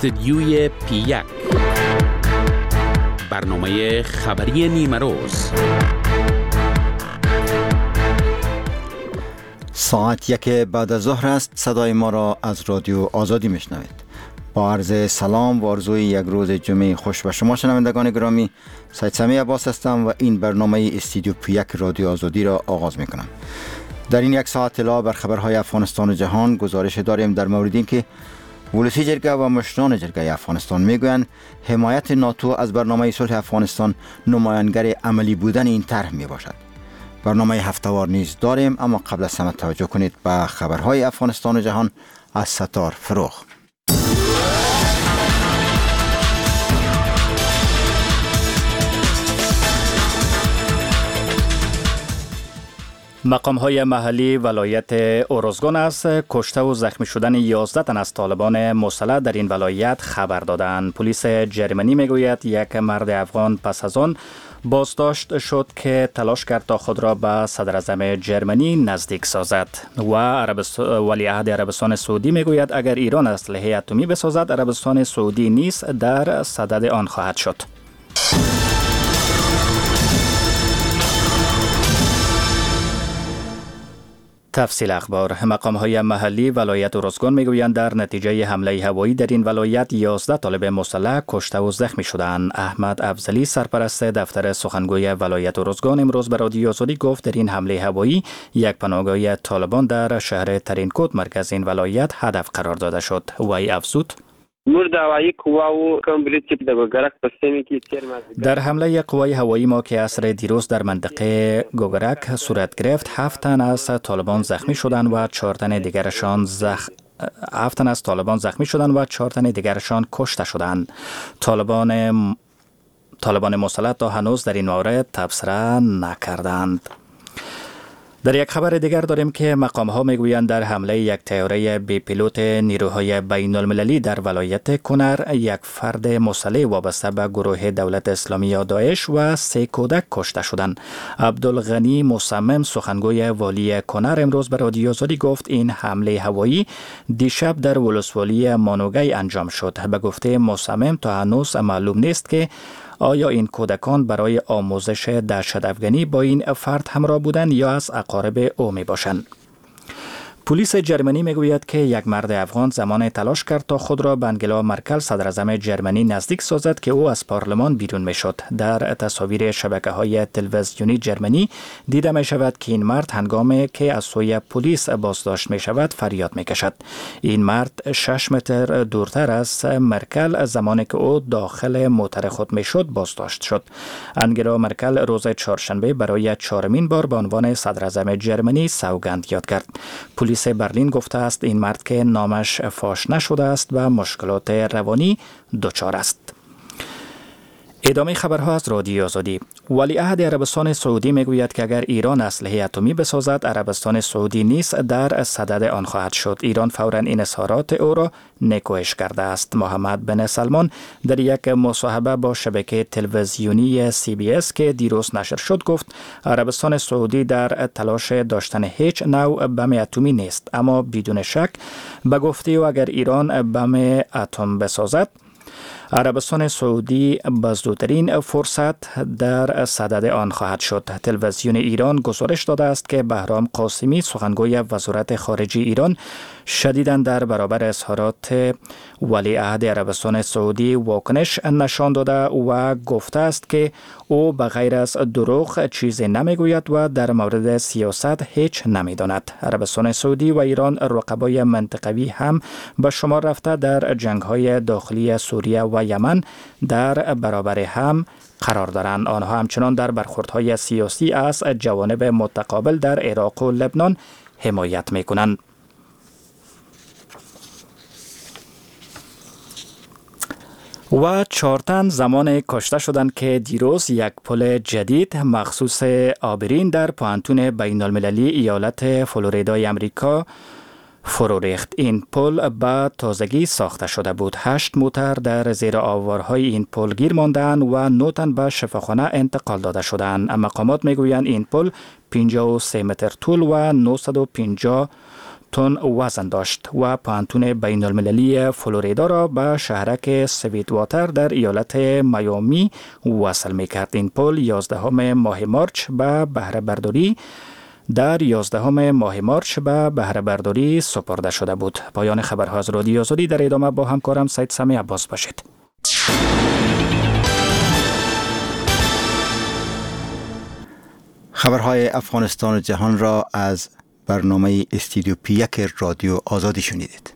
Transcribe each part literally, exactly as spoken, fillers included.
استدیوی پی یک، برنامه خبری نیمه روز. ساعت یک بعد از ظهر است. صدای ما را از رادیو آزادی میشنوید. با عرض سلام و آرزوی یک روز جمعه خوش به شما شنوندگان گرامی، سید سمیع عباس هستم و این برنامه استدیو پی یک رادیو آزادی را آغاز میکنم. در این یک ساعت اطلاع بر خبرهای افغانستان و جهان گزارش داریم در مورد اینکه ولسی جرگه و مشران جرگه افغانستان میگویند حمایت ناتو از برنامه صلح افغانستان نمایانگر عملی بودن این طرح می باشد. برنامه هفته‌وار نیز داریم، اما قبل از همه توجه کنید به خبرهای افغانستان و جهان از ستار فروغ. مقام‌های محلی ولایت اروزگان از کشته و زخمی شدن یازده تن از طالبان مسلح در این ولایت خبر دادند. پلیس جرمنی میگوید یک مرد افغان پس از آن بازداشت شد که تلاش کرد تا خود را به صدر اعظم جرمنی نزدیک سازد. و ولیعهد عربستان سعودی میگوید اگر ایران اسلحه اتمی بسازد، عربستان سعودی نیز در صدد آن خواهد شد. تفصیل اخبار. مقام‌های محلی ولایت اروزگان میگویند در نتیجه حمله هوایی در این ولایت یازده طالب مسلح کشته و زخمی شدند. احمد افضلی سرپرست دفتر سخنگوی ولایت اروزگان امروز به رادیو آزادی گفت در این حمله هوایی یک پناهگاه طالبان در شهر ترینکوت مرکز این ولایت هدف قرار داده شد. وی افزود در حمله قوای هوایی ما که عصر دیروز در منطقه گوگرک صورت گرفت، هفت تن از طالبان زخمی شدند و چهار تن دیگرشان زخ هفت تن از طالبان زخمی شدند و چهار تن دیگرشان کشته شدند. طالبان طالبان مسلح تا هنوز در این مورد تبصره نکردند. در یک خبر دیگر داریم که مقام‌ها میگویند در حمله یک طیاره بی پیلوت نیروهای بین المللی در ولایت کنر یک فرد مسلح وابسته به گروه دولت اسلامی یا داعش و سه کودک کشته شدند. عبدالغنی مصمم سخنگوی والی کنر امروز به رادیو آزادی گفت این حمله هوایی دیشب در ولسوالی مانوگی انجام شد. به گفته مصمم تا هنوز معلوم نیست که آیا این کودکان برای آموزش دهشت افغانی با این فرد همراه بودند یا از اقارب او می باشند. پلیس جرمنی میگوید که یک مرد افغان زمان تلاش کرد تا خود را به انگلا مرکل صدر اعظم جرمنی نزدیک سازد که او از پارلمان بیرون می شد. در تصاویر شبکه های تلویزیونی جرمنی دیده می شود که این مرد هنگامی که از سوی پلیس بازداشت می شود فریاد می کشد. این مرد شش متر دورتر از مرکل زمانی که او داخل موتر خود می شد بازداشت شد. انگلا مرکل روز چهارشنبه برای چهارمین بار به عنوان صدر اعظم جرمنی سوگند یاد کرد. پلیس برلین گفته است این مرد که نامش فاش نشده است و مشکلات روانی دچار است. ادامه خبرها از رادیو آزادی. ولیعهد عربستان سعودی میگوید که اگر ایران اسلحه اتمی بسازد، عربستان سعودی نیز در صدد آن خواهد شد. ایران فوراً این اظهارات او را نکوهش کرده است. محمد بن سلمان در یک مصاحبه با شبکه تلویزیونی سی بی اس که دیروز نشر شد گفت عربستان سعودی در تلاش داشتن هیچ نوع بم اتمی نیست، اما بدون شک به گفته او اگر ایران بم اتم بسازد، عربستان سعودی به زودترین فرصت در صدد آن خواهد شد. تلویزیون ایران گزارش داده است که بهرام قاسمی سخنگوی وزارت خارجه ایران شدیداً در برابر اظهارات ولیعهد عربستان سعودی واکنش نشان داده و گفته است که او بغیر از دروغ چیزی نمیگوید و در مورد سیاست هیچ نمیداند. عربستان سعودی و ایران رقبای منطقوی هم به شمار رفته در جنگ‌های داخلی سوریه و یمن در برابر هم قرار دارند. آنها همچنان در برخوردهای سیاسی از جوانب متقابل در عراق و لبنان حمایت می‌کنند. و چهار تن زمان کشته شدند که دیروز یک پل جدید مخصوص عابرین در پوهنتون بین المللی ایالت فلوریدای امریکا فرو ریخت. این پل به تازگی ساخته شده بود. هشت موتر در زیر آوارهای این پل گیر ماندند و نه تن به شفاخانه انتقال داده شدند. مقامات میگویند این پل پنجاه و سه متر طول و نهصد و پنجاه تن وزن داشت و پانتون بین المللی فلوریدا را به شهرک سویت واتر در ایالت میامی وصل می کرد. این پل یازدهم ماه مارچ به بهره برداری در یازدهم ماه مارچ به بهره برداری سپرده شده بود. پایان خبرها از رادیو آزادی. در ادامه با همکارم سید سمی عباس باشید. خبرهای افغانستان و جهان را از برنامه استودیو پی یک رادیو آزادی شنیدید.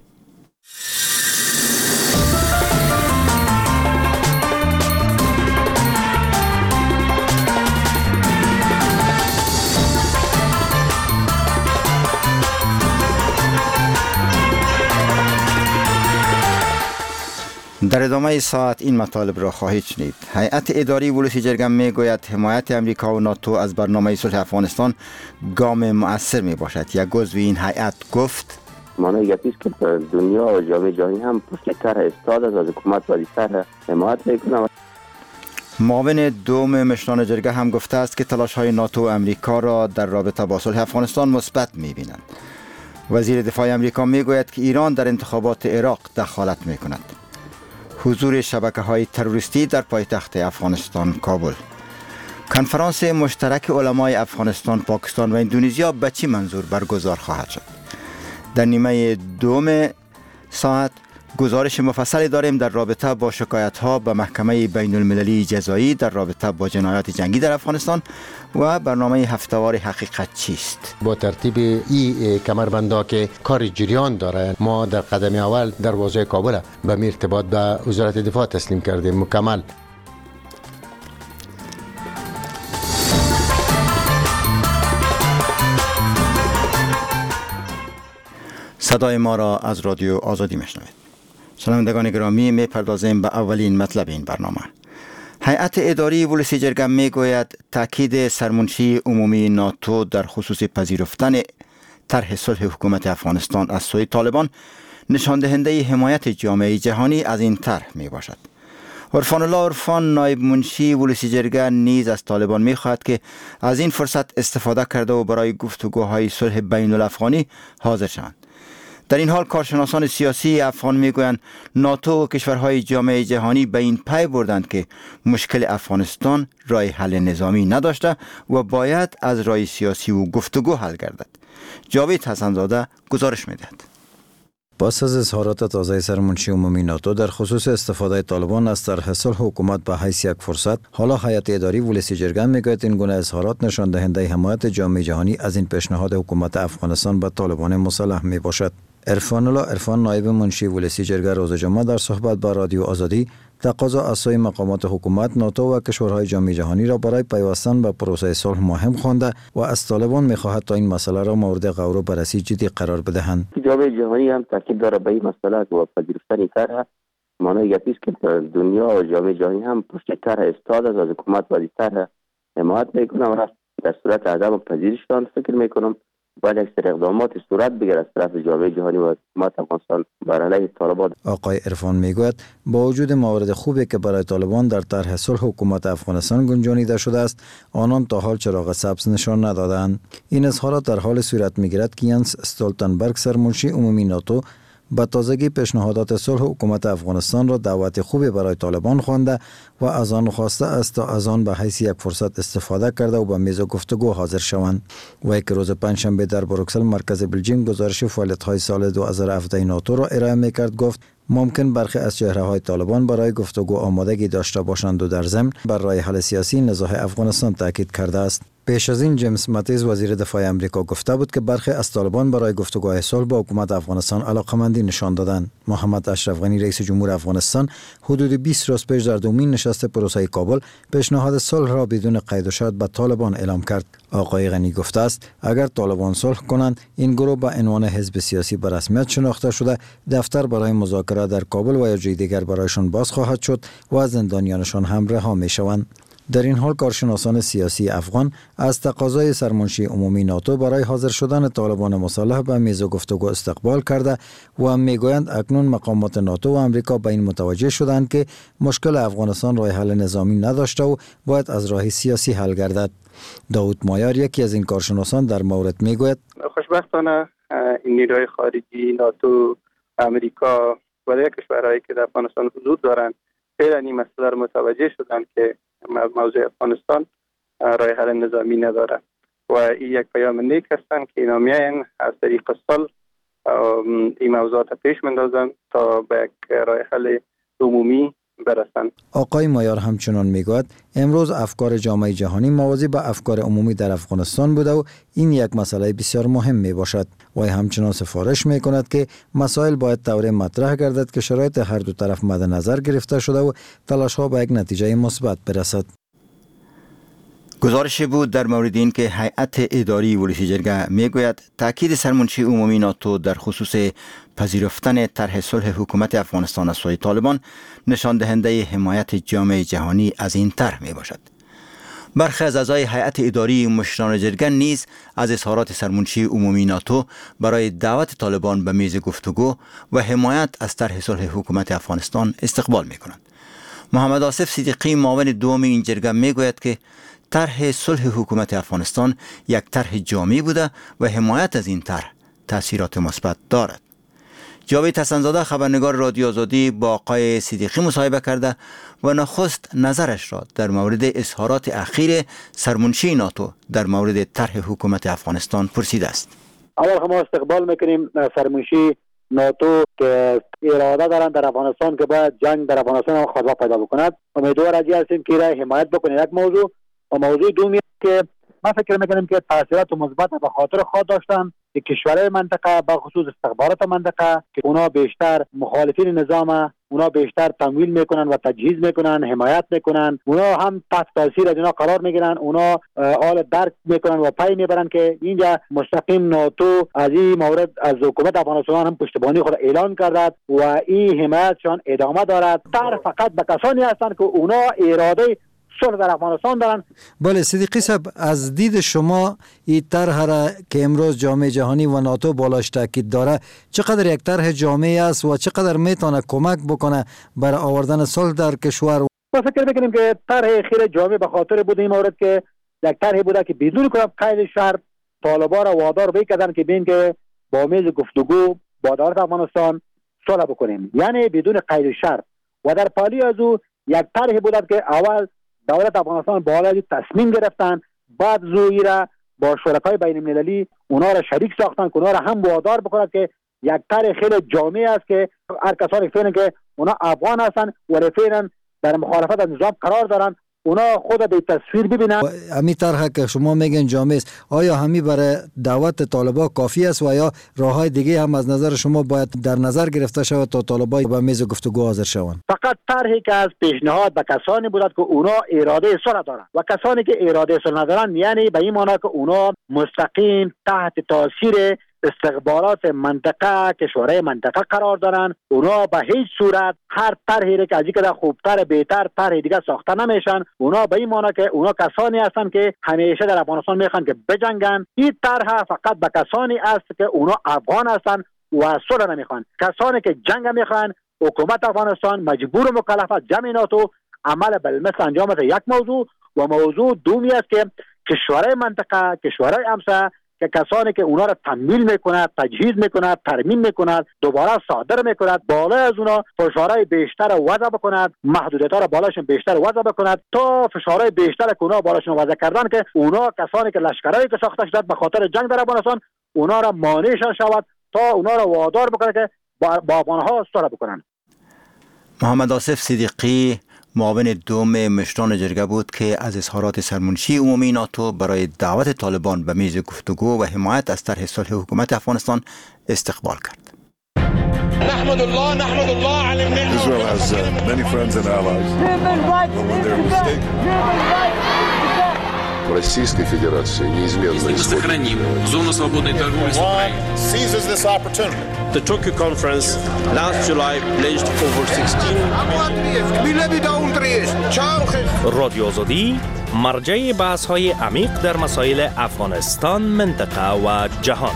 در ادامه ساعت این مطالب را خواهید شنید. هیئت اداری ولسی جرگه می گوید حمایت امریکا و ناتو از برنامه صلح افغانستان گام مؤثر می باشد. یک عضو این هیئت گفت مانای گپی است که دنیا و جامعه جهانی هم پشت سر استاد از حکومت وظیفه حمایت میکنند. معاون دوم مشران جرگه هم گفته است که تلاش های ناتو و امریکا را در رابطه با صلح افغانستان مثبت می بینند. وزیر دفاع امریکا می گوید که ایران در انتخابات عراق دخالت می کند. حضور شبکه‌های تروریستی در پایتخت افغانستان کابل. کنفرانس مشترک علمای افغانستان، پاکستان و اندونزیا به چه منظور برگزار خواهد شد؟ در نیمه دوم ساعت گزارش مفصلی داریم در رابطه با شکایت‌ها به محکمه بین المللی جزایی در رابطه با جنایات جنگی در افغانستان و برنامه هفته‌وار حقیقت چیست. با ترتیب ای کمربندا که کار جریان داره، ما در قدم اول دروازه کابل به ارتباط به وزارت دفاع تسلیم کردیم مکمل. صدای ما را از رادیو آزادی میشنوید. شنوندگان گرامی، میپردازیم به اولین مطلب این برنامه. هیئت اداری ولسی جرگه میگوید تاکید سرمنشی عمومی ناتو در خصوص پذیرفتن طرح صلح حکومت افغانستان از سوی طالبان نشان دهنده حمایت جامعه جهانی از این طرح می باشد. عرفان الله عرفان نایب منشی ولسی جرگه نیز از طالبان می خواهد که از این فرصت استفاده کرده و برای گفتگوهای صلح بین الافغانی حاضر شوند. در این حال کارشناسان سیاسی افغان میگویند ناتو و کشورهای جامعه جهانی به این پی بردند که مشکل افغانستان راه حل نظامی نداشته و باید از راه سیاسی و گفتگو حل گردد. جاوید حسنزاده گزارش میدهد. پس از اظهارات تازه سرمنشی عمومی ناتو در خصوص استفاده طالبان از طرح صلح حکومت به حیث یک فرصت، حالا هیئت اداری ولسی جرگه میگوید این گونه اظهارات نشان دهنده حمایت جامعه جهانی از این پیشنهاد حکومت افغانستان به طالبان مسلح می باشد. عرفان الله عرفان نایب منشی ولسی جرگه روز جمعه در صحبت با رادیو آزادی تقاضا از سوی مقامات حکومت، ناتو و کشورهای جامعه جهانی را برای پیوستن به پروسه صلح مهم خوانده و از طالبان می‌خواهد تا این مسئله را مورد غور و بررسی جدی قرار بدهند. جامعه جهانی هم تاکید داره به این مسئله و پذیرفتن طرح مانای گپی است که دنیا و جامعه جهانی هم پشت طرح استاد از حکومت وظیفه حمایت میکنند و در صورت عدم پذیرششان فکر میکنم باید اکثر اقدامات صورت بگیرد از طرف جامعه جهانی و حکومت افغانستان بر علیه طالبان. آقای عرفان میگوید با وجود موارد خوبی که برای طالبان در طرح صلح حکومت افغانستان گنجانیده شده است، آنان تا حال چراغ سبز نشان ندادند. این اظهارات در حال صورت میگیرد که ینس استولتنبرگ سرمنشی عمومی ناتو با تازگی پیشنهادات صلح حکومت افغانستان را دعوت خوبی برای طالبان خوانده و از آن خواسته است تا از آن به حیث یک فرصت استفاده کرده و به میز گفتگو حاضر شوند. و یک روز پنجشنبه در بروکسل مرکز بلژیک گزارش فعالیت‌های سال دو هزار و هفده ناتو را ارائه می‌کرد. گفت ممکن برخی از چهره‌های طالبان برای گفتگو آمادگی داشته باشند و در ضمن بر راه حل سیاسی نزاع افغانستان تاکید کرده است. پیش از این جیمز ماتیز وزیر دفاع امریکا گفته بود که برخی از طالبان برای گفتگوهای صلح با حکومت افغانستان علاقمندی نشان دادند. محمد اشرف غنی رئیس جمهور افغانستان حدود بیست روز پیش در دومین نشست پروسه کابل پیشنهاد صلح را بدون قید و شرط به طالبان اعلام کرد. آقای غنی گفته است اگر طالبان صلح کنند، این گروه به عنوان حزب سیاسی به رسمیت شناخته شده، دفتر برای مذاکره در کابل و یا جای دیگر برایشان باز خواهد شد و زندانیانشان هم رها می شوند. در این حال کارشناسان سیاسی افغان از تقاضای سرمنشی عمومی ناتو برای حاضر شدن طالبان مسلح به میز گفتگو استقبال کرده و میگویند اکنون مقامات ناتو و امریکا به این متوجه شدند که مشکل افغانستان راه حل نظامی نداشته و باید از راه سیاسی حل گردد. داود مایار یکی از این کارشناسان در مورد میگوید خوشبختانه این نیروهای خارجی ناتو، امریکا و دیگر کشورهایی که در افغانستان حضور دارند فعلا این مسئله را متوجه شدن که موضوع افغانستان راه حل نظامی نداره و این یک پیام نیک هستند که اینا میاین از طریق صلح این موضوعات پیش مندازن تا به یک راه حل عمومی برسند. آقای مایار همچنان میگوید امروز افکار جامعه جهانی موازی با افکار عمومی در افغانستان بوده و این یک مسئله بسیار مهم می باشد و همچنان سفارش می کند که مسائل باید طوری مطرح گردد که شرایط هر دو طرف مد نظر گرفته شده و تلاش ها به یک نتیجه مثبت برسد. گزارشی بود در مورد این که هیئت اداری ولسی جرگه میگوید تاکید سرمنشی عمومی ناتو در خصوص پذیرفتن طرح صلح حکومت افغانستان از سوی طالبان نشان دهنده حمایت جامعه جهانی از این طرح می باشد. برخی از اعضای هیئت اداری مشران جرگه نیز از اظهارات سرمنشی عمومی ناتو برای دعوت طالبان به میز گفتگو و حمایت از طرح صلح حکومت افغانستان استقبال می کنند. محمد آصف صدیقی معاون دوم این جرگه می گوید که طرح صلح حکومت افغانستان یک طرح جامع بوده و حمایت از این طرح تاثیرات مثبت دارد. جاوید حسن‌زاده خبرنگار رادیو آزادی با آقای صدیقی مصاحبه کرده و نخست نظرش را در مورد اظهارات اخیر سرمنشی ناتو در مورد طرح حکومت افغانستان پرسیده است. اول ما استقبال میکنیم سرمنشی ناتو که اراده دارند در افغانستان که باید جنگ در افغانستان هم خاصه پیدا بکند. امیدوار از این هستیم که رای حمایت بکنه. یک موضوع و موضوع دومی که ما فکر میکنیم که تاثیرات مثبت به خاطر خود داشتن که کشورهای منطقه به خصوص استخبارات منطقه که اونا بیشتر مخالفین نظام، اونا بیشتر تمویل میکنن و تجهیز میکنن، حمایت میکنن، اونا هم تحت تاثیر از اینا قرار میگیرن، اونا حال درک میکنن و پای میبرن که اینجا مستقیم ناتو از این مورد از حکومت افغانستان هم پشتیبانی خود اعلان کرده و این حمایتشان ادامه دارد. در فقط به کسانی هستند که اونا اراده صلح در افغانستان دارن. بله صدیقی صاحب، از دید شما این طرح را که امروز جامعه جهانی و ناتو بالاش تاکید داره چقدر یک طرح جامعه است و چقدر میتونه کمک بکنه برای آوردن صلح در کشور؟ ما فکر میکنیم که طرح خیر جامعه به خاطر بود این مورد که یک طرح بوده که بدون قید شرط طالبان را وادار بکردن که بین که با میز گفتگو با دولت افغانستان صلح بکنیم، یعنی بدون قید شرط. و در پالی از او یک طرح بوده که اول دولت افغانستان بالای تصمیم گرفتن، بعد زوی را با شرکای بین المللی اونا را شریک ساختن که اونا را هم وادار بکنند که یک طرح خیلی جامع است که هر کسانی فعلا که اونا افغان هستن و فعلا در مخالفت از نظام قرار دارن اونا خود به تصویر ببینن. همین طرح که شما میگن جامع است، آیا همین برای دعوت طالبان کافی است و یا راههای دیگه هم از نظر شما باید در نظر گرفته شود تا طالبان به میز گفتگو حاضر شوند؟ فقط طرحی که از پیشنهاد به کسانی بود که اونا اراده صلح دارن و کسانی که اراده صلح ندارن، یعنی به این معنی که اونا مستقیم تحت تاثیر استخبارات منطقه کشورهای منطقه قرار دارن، اونا به هیچ صورت هر طرحی که از اینکه خوبتر بهتر طرح دیگه ساخته نمیشن. اونا به این معنی که اونا کسانی هستن که همیشه در افغانستان میخوان که بجنگن. این طرح فقط به کسانی است که اونا افغان هستن و صلح نمیخوان. کسانی که جنگ میخوان، حکومت افغانستان مجبور و مکلف است جمع ناتو عمل بالمثل انجام بده. یک موضوع و موضوع دومی است که کشورهای منطقه کشورهای همسایه که کسانی که اونا را تمویل میکند، تجهیز میکند، ترمیم میکند، دوباره صادر میکند، بالای از اونا فشارهای بیشتر وضع بکند، محدودیت‌ها را بالاشون بیشتر وضع بکند تا فشارهای بیشتر که اونا بالاشون وضع کردن که اونا کسانی که لشکرایی که ساخته شده به خاطر جنگ در افغانستان اونا را مانعشان شود تا اونا را وادار بکنه که با, با افغانها صلح بکنن. محمد آصف صدیقی معاون دوم مشران جرگه بود که از اظهارات سرمنشی عمومی ناتو برای دعوت طالبان به میز گفتگو و حمایت از طرح صلح حکومت افغانستان استقبال کرد. نحمد الله نحمد الله على النعمة. Israel has uh, many friends and allies. Российской Федерации неизменно мы сохраним зону свободной торговли с Украиной. Seizes this opportunity. The Tokyo conference last July pledged over sixteen رادیو آزادی مرجع بحث‌های عمیق در مسائل افغانستان، منطقه و جهان.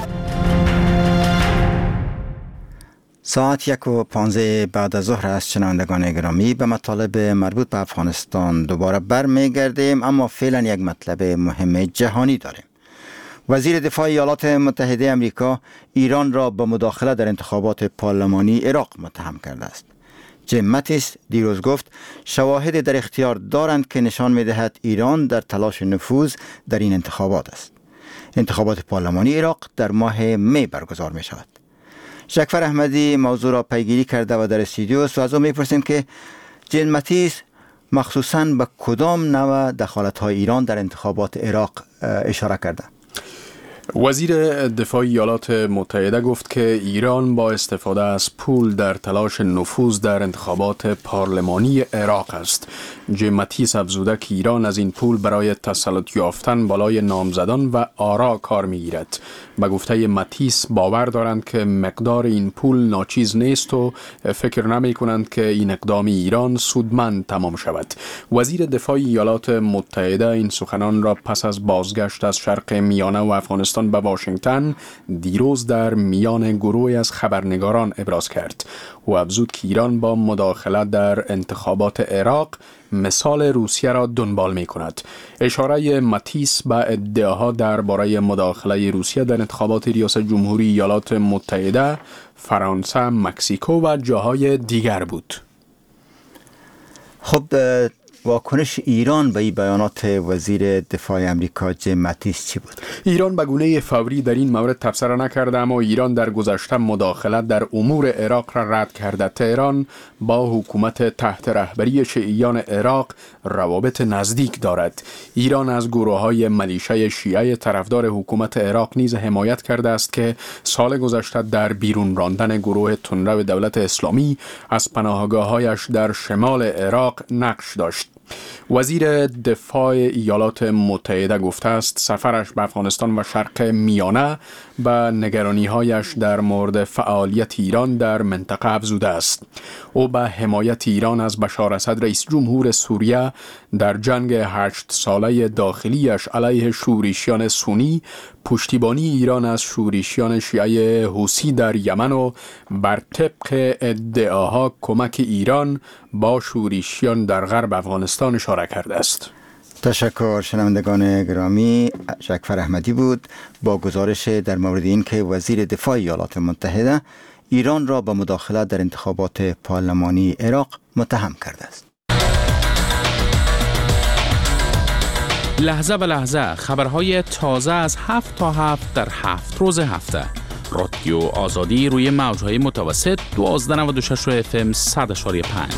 ساعت یک و پانزده بعد از ظهر است. شنوندگان گرامی، به مطالب مربوط به افغانستان دوباره برمیگردیم، اما فعلا یک مطلب مهم جهانی داریم. وزیر دفاع ایالات متحده آمریکا ایران را به مداخله در انتخابات پارلمانی عراق متهم کرده است. جیم ماتیس دیروز گفت شواهد در اختیار دارند که نشان می‌دهد ایران در تلاش نفوذ در این انتخابات است. انتخابات پارلمانی عراق در ماه می برگزار می شود. شکفر احمدی موضوع را پیگیری کرده و در استودیو است و از او می‌پرسیم که جیم ماتیس مخصوصاً به کدام نوع دخالت‌های ایران در انتخابات عراق اشاره کرده؟ وزیر دفاع ایالات متحده گفت که ایران با استفاده از پول در تلاش نفوذ در انتخابات پارلمانی عراق است. جیم ماتیس افزوده که ایران از این پول برای تسلط یافتن بالای نامزدان و آرا کار می‌گیرد. به گفته ماتیس باور دارند که مقدار این پول ناچیز نیست و فکر نمی کنند که این اقدام ایران سودمند تمام شود. وزیر دفاع ایالات متحده این سخنان را پس از بازگشت از شرق میانه و افغانستان به واشنگتن دیروز در میان گروهی از خبرنگاران ابراز کرد و افزود که ایران با مداخله در انتخابات عراق مثال روسیه را دنبال می کند. اشاره ماتیس به ادعاها درباره مداخله روسیه در انتخابات ریاست جمهوری ایالات متحده، فرانسه، مکزیکو و جاهای دیگر بود. خب واکنش ایران به این بیانات وزیر دفاع آمریکا جیم ماتیس چی بود؟ ایران به گونه فوری در این مورد تبصره نکرده، اما ایران در گذشته مداخلت در امور عراق را رد کرده. تهران با حکومت تحت رهبری شیعیان عراق روابط نزدیک دارد. ایران از گروه‌های ملیشه شیعه طرفدار حکومت عراق نیز حمایت کرده است که سال گذشته در بیرون راندن گروه تندرو دولت اسلامی از پناهگاه‌هایش در شمال عراق نقش داشت. وزیر دفاع ایالات متحده گفته است سفرش به افغانستان و شرق میانه به نگرانی‌هایش در مورد فعالیت ایران در منطقه افزوده است. او به حمایت ایران از بشار اسد رئیس جمهور سوریه در جنگ هشت ساله داخلیش علیه شورشیان سنی، پشتیبانی ایران از شورشیان شیعه حوثی در یمن و بر طبق ادعاها کمک ایران با شورشیان در غرب افغانستان اشاره کرده است. تشکر. شنوندگان گرامی، شکفر احمدی بود با گزارش در مورد این که وزیر دفاع ایالات متحده ایران را به مداخله در انتخابات پارلمانی عراق متهم کرده است. لحظه به لحظه خبرهای تازه از هفت تا هفت در هفت روز هفته. رادیو آزادی روی موجهای متوسط دوازده نود و شش اف ام صد اشاری پنج.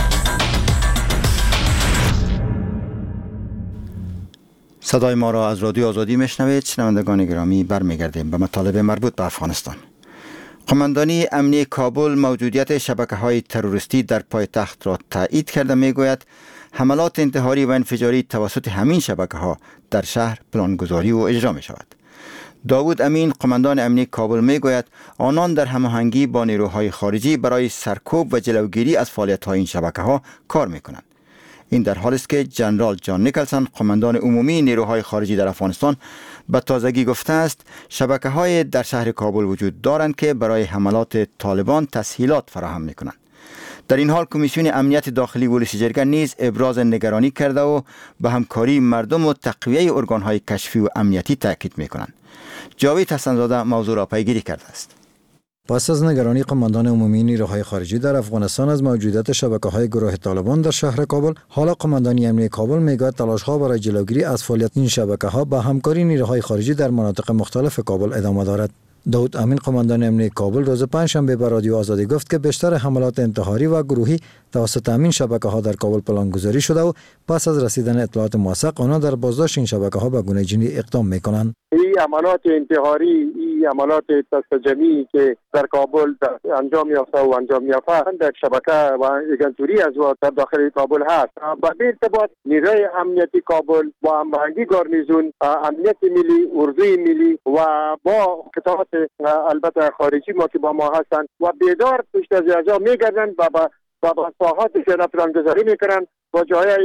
صدای ما را از رادیو آزادی میشنوید. شنوندگان گرامی، برمیگردیم به مطالب مربوط به افغانستان. قماندانی امنیه کابل موجودیت شبکه‌های تروریستی در پایتخت را تایید کرده. میگوید حملات انتحاری و انفجاری توسط همین شبکه‌ها در شهر پلانگذاری و اجرا می شود. داوود امین قماندان امنیه کابل میگوید آنان در هماهنگی با نیروهای خارجی برای سرکوب و جلوگیری از فعالیت‌های این شبکه‌ها کار می‌کنند. این در حالی است که جنرال جان نیکلسون قماندان عمومی نیروهای خارجی در افغانستان به تازگی گفته است شبکه‌های در شهر کابل وجود دارند که برای حملات طالبان تسهیلات فراهم می‌کنند. در این حال کمیسیون امنیت داخلی ولسی جرگه نیز ابراز نگرانی کرده و به همکاری مردم و تقویه ارگان‌های کشفی و امنیتی تاکید می‌کنند. جاوید حسن‌زاده موضوع را پیگیری کرده است. پس از نگرانی قماندان عمومی نیروهای خارجی در افغانستان از موجودیت شبکه‌های گروه طالبان در شهر کابل، حالا قماندانی امنیه کابل میگوید تلاش‌ها برای جلوگیری از فعالیت این شبکه‌ها با همکاری نیروهای خارجی در مناطق مختلف کابل ادامه دارد. داود امین قماندان امنیه کابل روز پنجشنبه به رادیو آزادی گفت که بیشتر حملات انتحاری و گروهی توسط همین شبکه‌ها در کابل پلانگذاری شده و پس از رسیدن اطلاعات موثق آنها در بازداشت این شبکه‌ها به گونه جنی اقدام می‌کنند. این حملات انتحاری، این حملات تسجمی که در کابل انجام یافته و انجام یافته در شبکه و ایجنتوری از و در داخل کابل هست. با این ارتباط نیروی امنیتی کابل با هماهنگی گارنیزون، امنیت ملی، اردوی ملی و با قطعات البته خارجی ما که با ما هستند و بیدار پشت از اجرا میگردند و با با ساحات شهر پلانگذاری میکنند با جایی که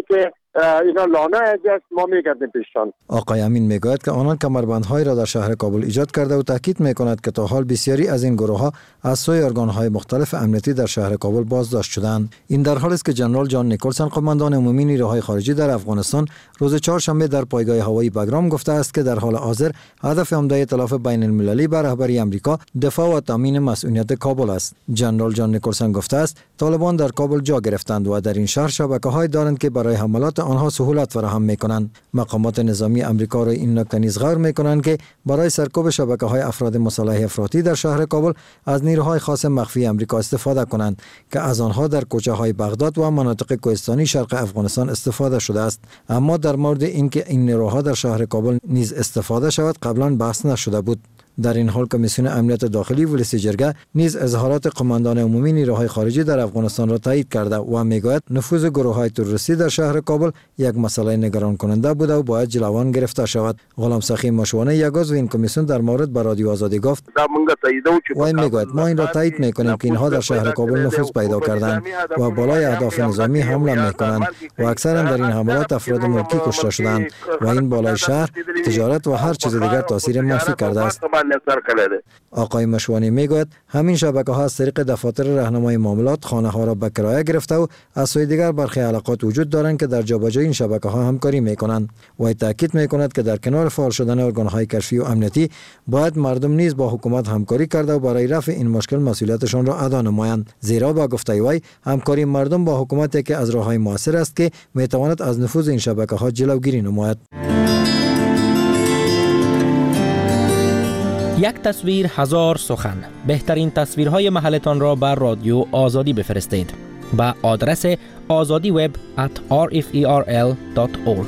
اینا لانه است، ما میگردیم پیششان. آقای امین میگوید که آنان کمربندهای را در شهر کابل ایجاد کرده و تاکید میکند که تا حال بسیاری از این گروه ها از سوی ارگانهای مختلف امنیتی در شهر کابل بازداشت شدند. این در حالی است که جنرال جان نیکلسن قماندان عمومی نیروهای خارجی در افغانستان روز چهارشنبه در پایگاه هوایی بگرام گفته است که در حال حاضر هدف عمده ائتلاف بین المللی به رهبری آمریکا دفاع و تامین مسئولیت کابل است. جنرال جان نیکلسن گفته است طالبان در کابل جا گرفتند و در این شهر شبکه‌های دارند که برای حملات آنها سهولت فراهم می‌کنند. مقامات نظامی آمریکا را این نکته نیز غور می‌کنند که برای سرکوب شبکه‌های افراد مسلح افراطی در شهر کابل از نیروهای خاص مخفی آمریکا استفاده کنند که از آنها در کوچه‌های بغداد و مناطق کوهستانی شرق افغانستان استفاده شده است. اما در مورد اینکه این نیروها در شهر کابل نیز استفاده شود قبلا بحث نشده بود. در این حال کمیسیون امنیت داخلی ولسی جرگه نیز اظهارات قماندان عمومی نیروهای خارجی در افغانستان را تایید کرده و میگوید نفوذ گروه‌های تروریستی در شهر کابل یک مسئله نگران کننده بوده و باید جلوان گرفته شود. غلام سخی مشوانه یک عضو این کمیسیون در مورد به رادیو آزادی گفت و میگوید ما این را تایید میکنیم که اینها در شهر کابل نفوذ پیدا کردند و بالای اهداف نظامی حمله میکنند و اکثرا در این حملات افراد ملکی کشته شدند و این بالای شهر تجارت و هر چیز دیگر تاثیر منفی کرده است. آقای مشوانی میگوید همین شبکه ها از طریق دفاتر راهنمای معاملات خانه ها را به کرایه گرفته و از سوی دیگر برخی علاقات وجود دارند که در جابجایی این شبکه ها همکاری میکنند و تاکید میکند که در کنار فعال شدن ارگان های کشفی و امنیتی باید مردم نیز با حکومت همکاری کرده و برای رفع این مشکل مسئولیتشان را ادا نمایند. زیرا با گفته وی همکاری مردم با حکومت که از راههای موثر است که میتواند از نفوذ این شبکه ها جلوگیری نماید. یک تصویر هزار سخن. بهترین تصویرهای محلتان را بر رادیو آزادی بفرستید با آدرس آزادی وب ات آر اف ای آر ال دات اورگ.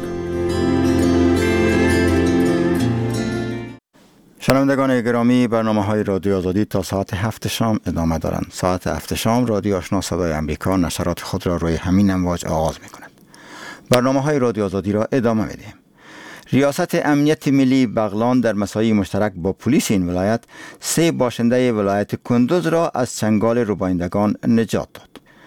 شنوندگان گرامی، برنامه های رادیو آزادی تا ساعت هفت شام ادامه دارند. ساعت هفت شام رادیو آشنا صدای امریکا نشرات خود را روی همین امواج آغاز می کند. برنامه های رادیو آزادی را ادامه می دهیم. ریاست امنیت ملی بغلان در مساعی مشترک با پلیس این ولایت سه باشنده ولایت کندوز را از چنگال ربایندگان نجات داد.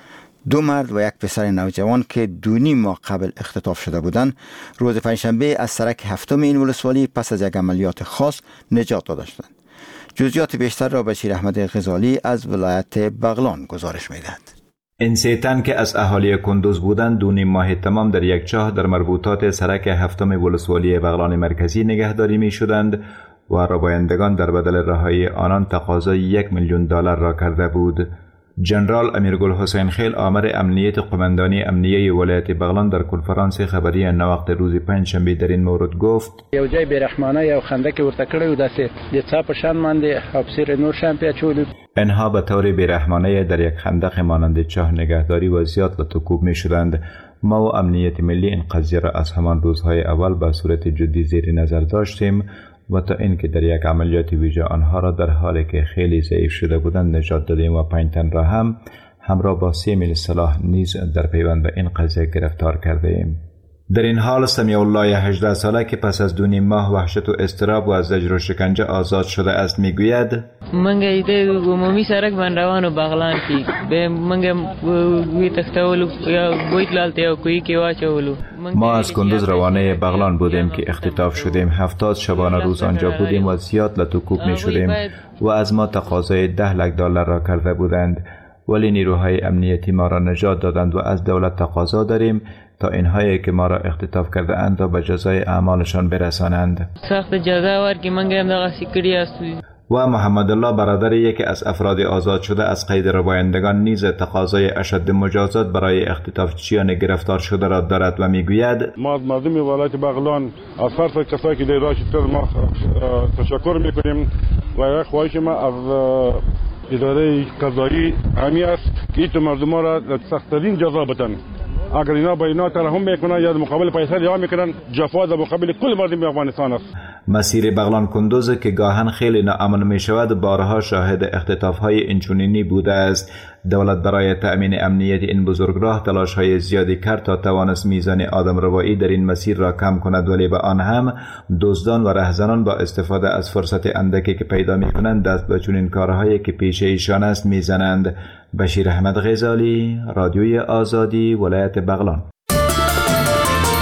دو مرد و یک پسر نوجوان که دو نیم ماه قبل اختطاف شده بودند روز پنجشنبه از سرک هفتم این ولسوالی پس از یک عملیات خاص نجات داده شدند. جزئیات بیشتر را بشیر احمد غزالی از ولایت بغلان گزارش می‌دهد. این سه تن که از اهالی کندوز بودند دو نیم ماه تمام در یک چاه در مربوطات سرک هفتم ولسوالی بغلان مرکزی نگهداری می شدند و ربایندگان در بدل رهایی آنان تقاضای یک میلیون دلار را کرده بود. جنرال امیرگل حسین خیل آمر امنیت قماندانی امنیه ولایت بغلان در کنفرانس خبری نوقت روز پنجشنبه در این مورد گفت یو جای بیرحمانه یو خندک ورته کړی و داسې د څا په شان باندې افسر نور شان پیاچولو. انها به طور بیرحمانه در یک خندق مانند چاه نگهداری و زیاد لطکوب می شدند. ما و امنیت ملی این قضیه را از همان روزهای اول به صورت جدی زیر نظر داشتیم و تا اینکه در یک عملیات ویژه آنها را در حالی که خیلی ضعیف شده بودند نجات دادیم و پنج تن را هم همراه با سی میل سلاح نیز در پیوند به این قضیه گرفتار کرده ایم. در این حال سمیع الله هجده ساله که پس از دو نیم ماه وحشت و اضطراب و از زجر و شکنجه آزاد شده است میگوید منگه ایده عمومی سرک بن روان و بغلان کی به منگه گوی تختولو یا گویت لالت یا کوی کی واچولو. ما از کندوز روانه بغلان بودیم که اختطاف شدیم. هفتاد شبانه روز آنجا بودیم و زیاد لطکوب می شدیم و از ما تقاضای ده لک دلار را کرده بودند، ولی نیروهای امنیتی ما را نجات دادند و از دولت تقاضا داریم تا اینهایی که ما را اختطاف کرده اند را به جزای اعمالشان برسانند. سخت جزا ورکی منگه هم دغه سیکری است. و محمد الله برادر یکی از افراد آزاد شده از قید ربایندگان نیز تقاضای اشد مجازات برای اختطافچیان گرفتار شده را دارد و میگوید ما از مردم ولایت بغلان از هر کسایی که در راه ما تشکر میکنیم و یک خواهش ما از اداره قضایی همی است که این مردم را سخت‌ترین جزا بدن. اگر اینا با اینا ترحم میکنن یا مقابل پیسه رها میکنن جفا در مقابل کل مردم افغانستان است. مسیر بغلان کندوز که گاهن خیلی ناامن می شود بارها شاهد اختطاف های اینچنینی بوده است. دولت برای تأمین امنیت این بزرگراه تلاش های زیادی کرد تا توانست میزان آدم روایی در این مسیر را کم کند، ولی به آن هم دزدان و رهزنان با استفاده از فرصت اندکی که پیدا می کنند دست به چنین کارهایی که پیش ایشان است میزنند. بشیر احمد غزالی، رادیوی آزادی، ولایت بغلان.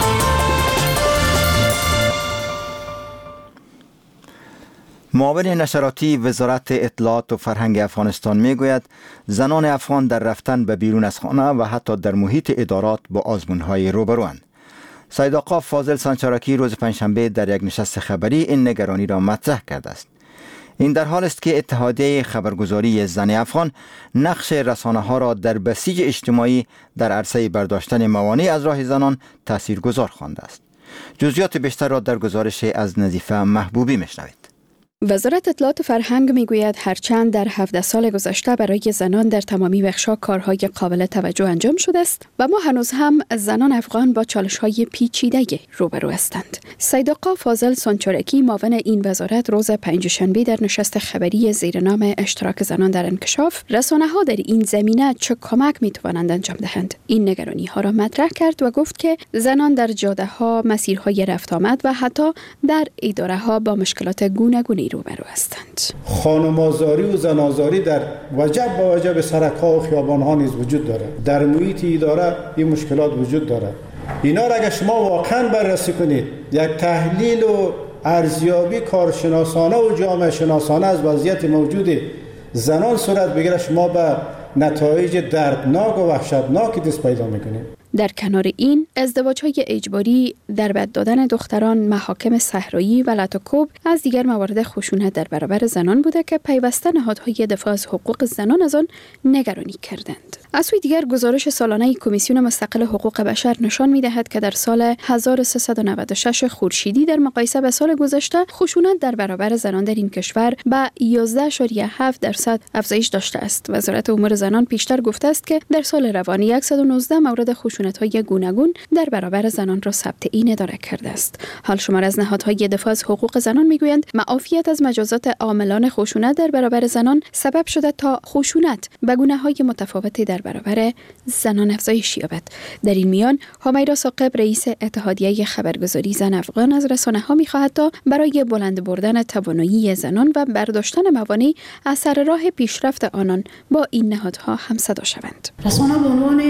معاون نشراتی وزارت اطلاعات و فرهنگ افغانستان میگوید زنان افغان در رفتن به بیرون از خانه و حتی در محیط ادارات با آزمون‌های روبروند. سید آقا فاضل سانچاراکی روز پنجشنبه در یک نشست خبری این نگرانی را مطرح کرده است. این در حال است که اتحادیه خبرگزاری زن افغان نقش رسانه‌ها را در بسیج اجتماعی در عرصه برداشتن موانع از راه زنان تاثیرگذار خوانده است. جزئیات بیشتر را در گزارش از نظیفه محبوبی میشنوید. وزارت اطلاعات و فرهنگ میگوید هرچند در هفده سال گذشته برای زنان در تمامی بخش‌ها کارهای قابل توجه انجام شده است و ما هنوز هم زنان افغان با چالش‌های پیچیده روبرو هستند. سید آقا فاضل سانچاراکی معاون این وزارت روز پنجشنبه در نشست خبری زیر نام اشتراک زنان در انکشاف رسانه‌ها در این زمینه چه کمک می‌توانند انجام دهند این نگرانی‌ها را مطرح کرد و گفت که زنان در جاده‌ها، مسیرهای رفت آمد و حتی در اداره‌ها با مشکلات گوناگونی روبرو هستند. خانم‌آزاری و زن‌آزاری در وجب با وجب سرک‌ها و خیابان‌ها نیز وجود دارد. در محیط اداره این مشکلات وجود دارد. اینا را اگر شما واقعاً بررسی کنید، یک تحلیل و ارزیابی کارشناسانه و جامعه شناسانه از وضعیت موجود زنان صورت بگیره، شما به نتایج دردناک و وحشتناکی دست پیدا می‌کنید. در کنار این ازدواج‌های اجباری، دربد دادن دختران، محاکم صحرایی و لطوکوب از دیگر موارد خشونت در برابر زنان بوده که پیوسته نهادهای دفاع از حقوق زنان از آن نگرانی کردند. از سوی دیگر گزارش سالانه کمیسیون مستقل حقوق بشر نشان می‌دهد که در سال هزار و سیصد و نود و شش خورشیدی در مقایسه به سال گذشته خشونت در برابر زنان در این کشور به یازده اشاریه هفت درصد افزایش داشته است. وزارت امور زنان پیشتر گفته است که در سال روان صد و نوزده مورد خشونت‌های گوناگون در برابر زنان را ثبت این اداره کرده است. حال شمار از نهادهای دفاع از حقوق زنان میگویند معافیت از مجازات عاملان خشونت در برابر زنان سبب شده تا خشونت به گونه‌های متفاوتی در برابر زنان افزایش یابد. در این میان همیرا ثاقب رئیس اتحادیه خبرگزاری زن افغان از رسانه‌ها می‌خواهد تا برای بلند بردن توانایی زنان و برداشتن موانع از سر راه پیشرفت آنان با این نهادها همصدا شوند. رسانه به عنوان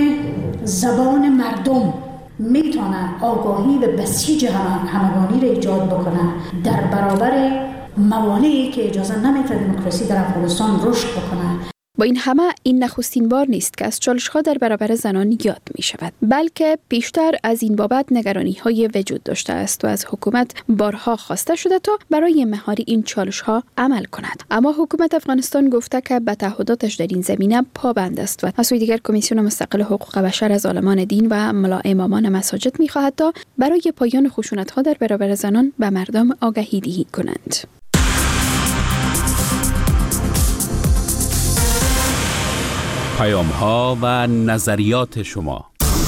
زبان مردم میتونه آگاهی و بسیج همگانی را ایجاد بکنه در برابر موانعی که اجازه نمیده دموکراسی در افغانستان رشد بکنه. با این همه این نخستین بار نیست که از چالش‌ها در برابر زنان یاد می شود، بلکه پیشتر از این بابت نگرانی‌های وجود داشته است و از حکومت بارها خواسته شده تا برای مهار این چالش‌ها عمل کند. اما حکومت افغانستان گفته که به تعهداتش در این زمینه پابند است و از سوی دیگر کمیسیون مستقل حقوق بشر از عالمان دین و ملا امامان مساجد می‌خواهد تا برای پایان خشونت‌ها در برابر زنان به مردم آگاهی دهی کنند. پیام ها و نظریات شما.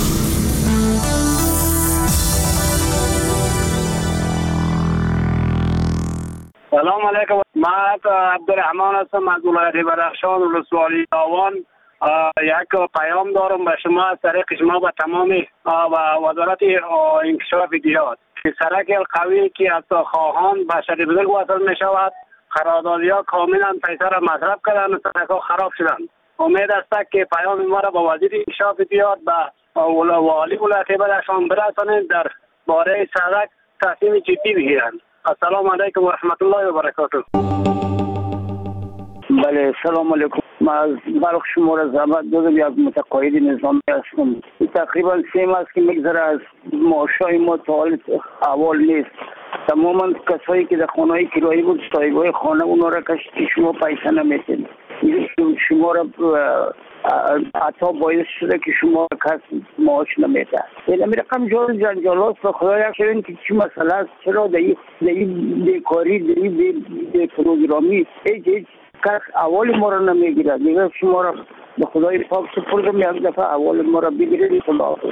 سلام علیکم. من عبدالرحمن هستم از ولایت بدخشان ولسوالی آوان. یک پیام دارم به شما از طریق شما به تمام وزارت انکشاف اطلاعات. سرک القوی که از خواهان به شهر بزرگ وصل می شود، قراردادی‌ها کاملا پیسه را مصرف کردن و سرک‌ها خراب شدن. امید است که پیام ما را با وزیر انکشاف اطلاعات و والی ولایت بدخشان برسانید در باره سرک تصمیم جدی بگیرند. السلام علیکم و رحمت الله و برکاته. بله سلام علیکم. من از بلخ شما را زحمت دادم، یک متقاعد نظامی هستم. تقریبا سه ماه است که میگذره از معاشای ما تا حال احوال نیست. تماما کسایی که در خانه‌های کرایی بود صاحبای خانه اونا را کشتی شما پیسه نمیتین. شما را حتی باعث شده که شما کس معاش نمیده. این رقم جال جنجال هاست و خدا یک شوین که چی مسئله است، چرا در این بیکاری در این پروگرامی هیچ هیچ کس اول ما را نمیگیره. دیگه شما را به خدای پاک سپردم یک دفعه اول ما را بگیرید. خدا حافظ.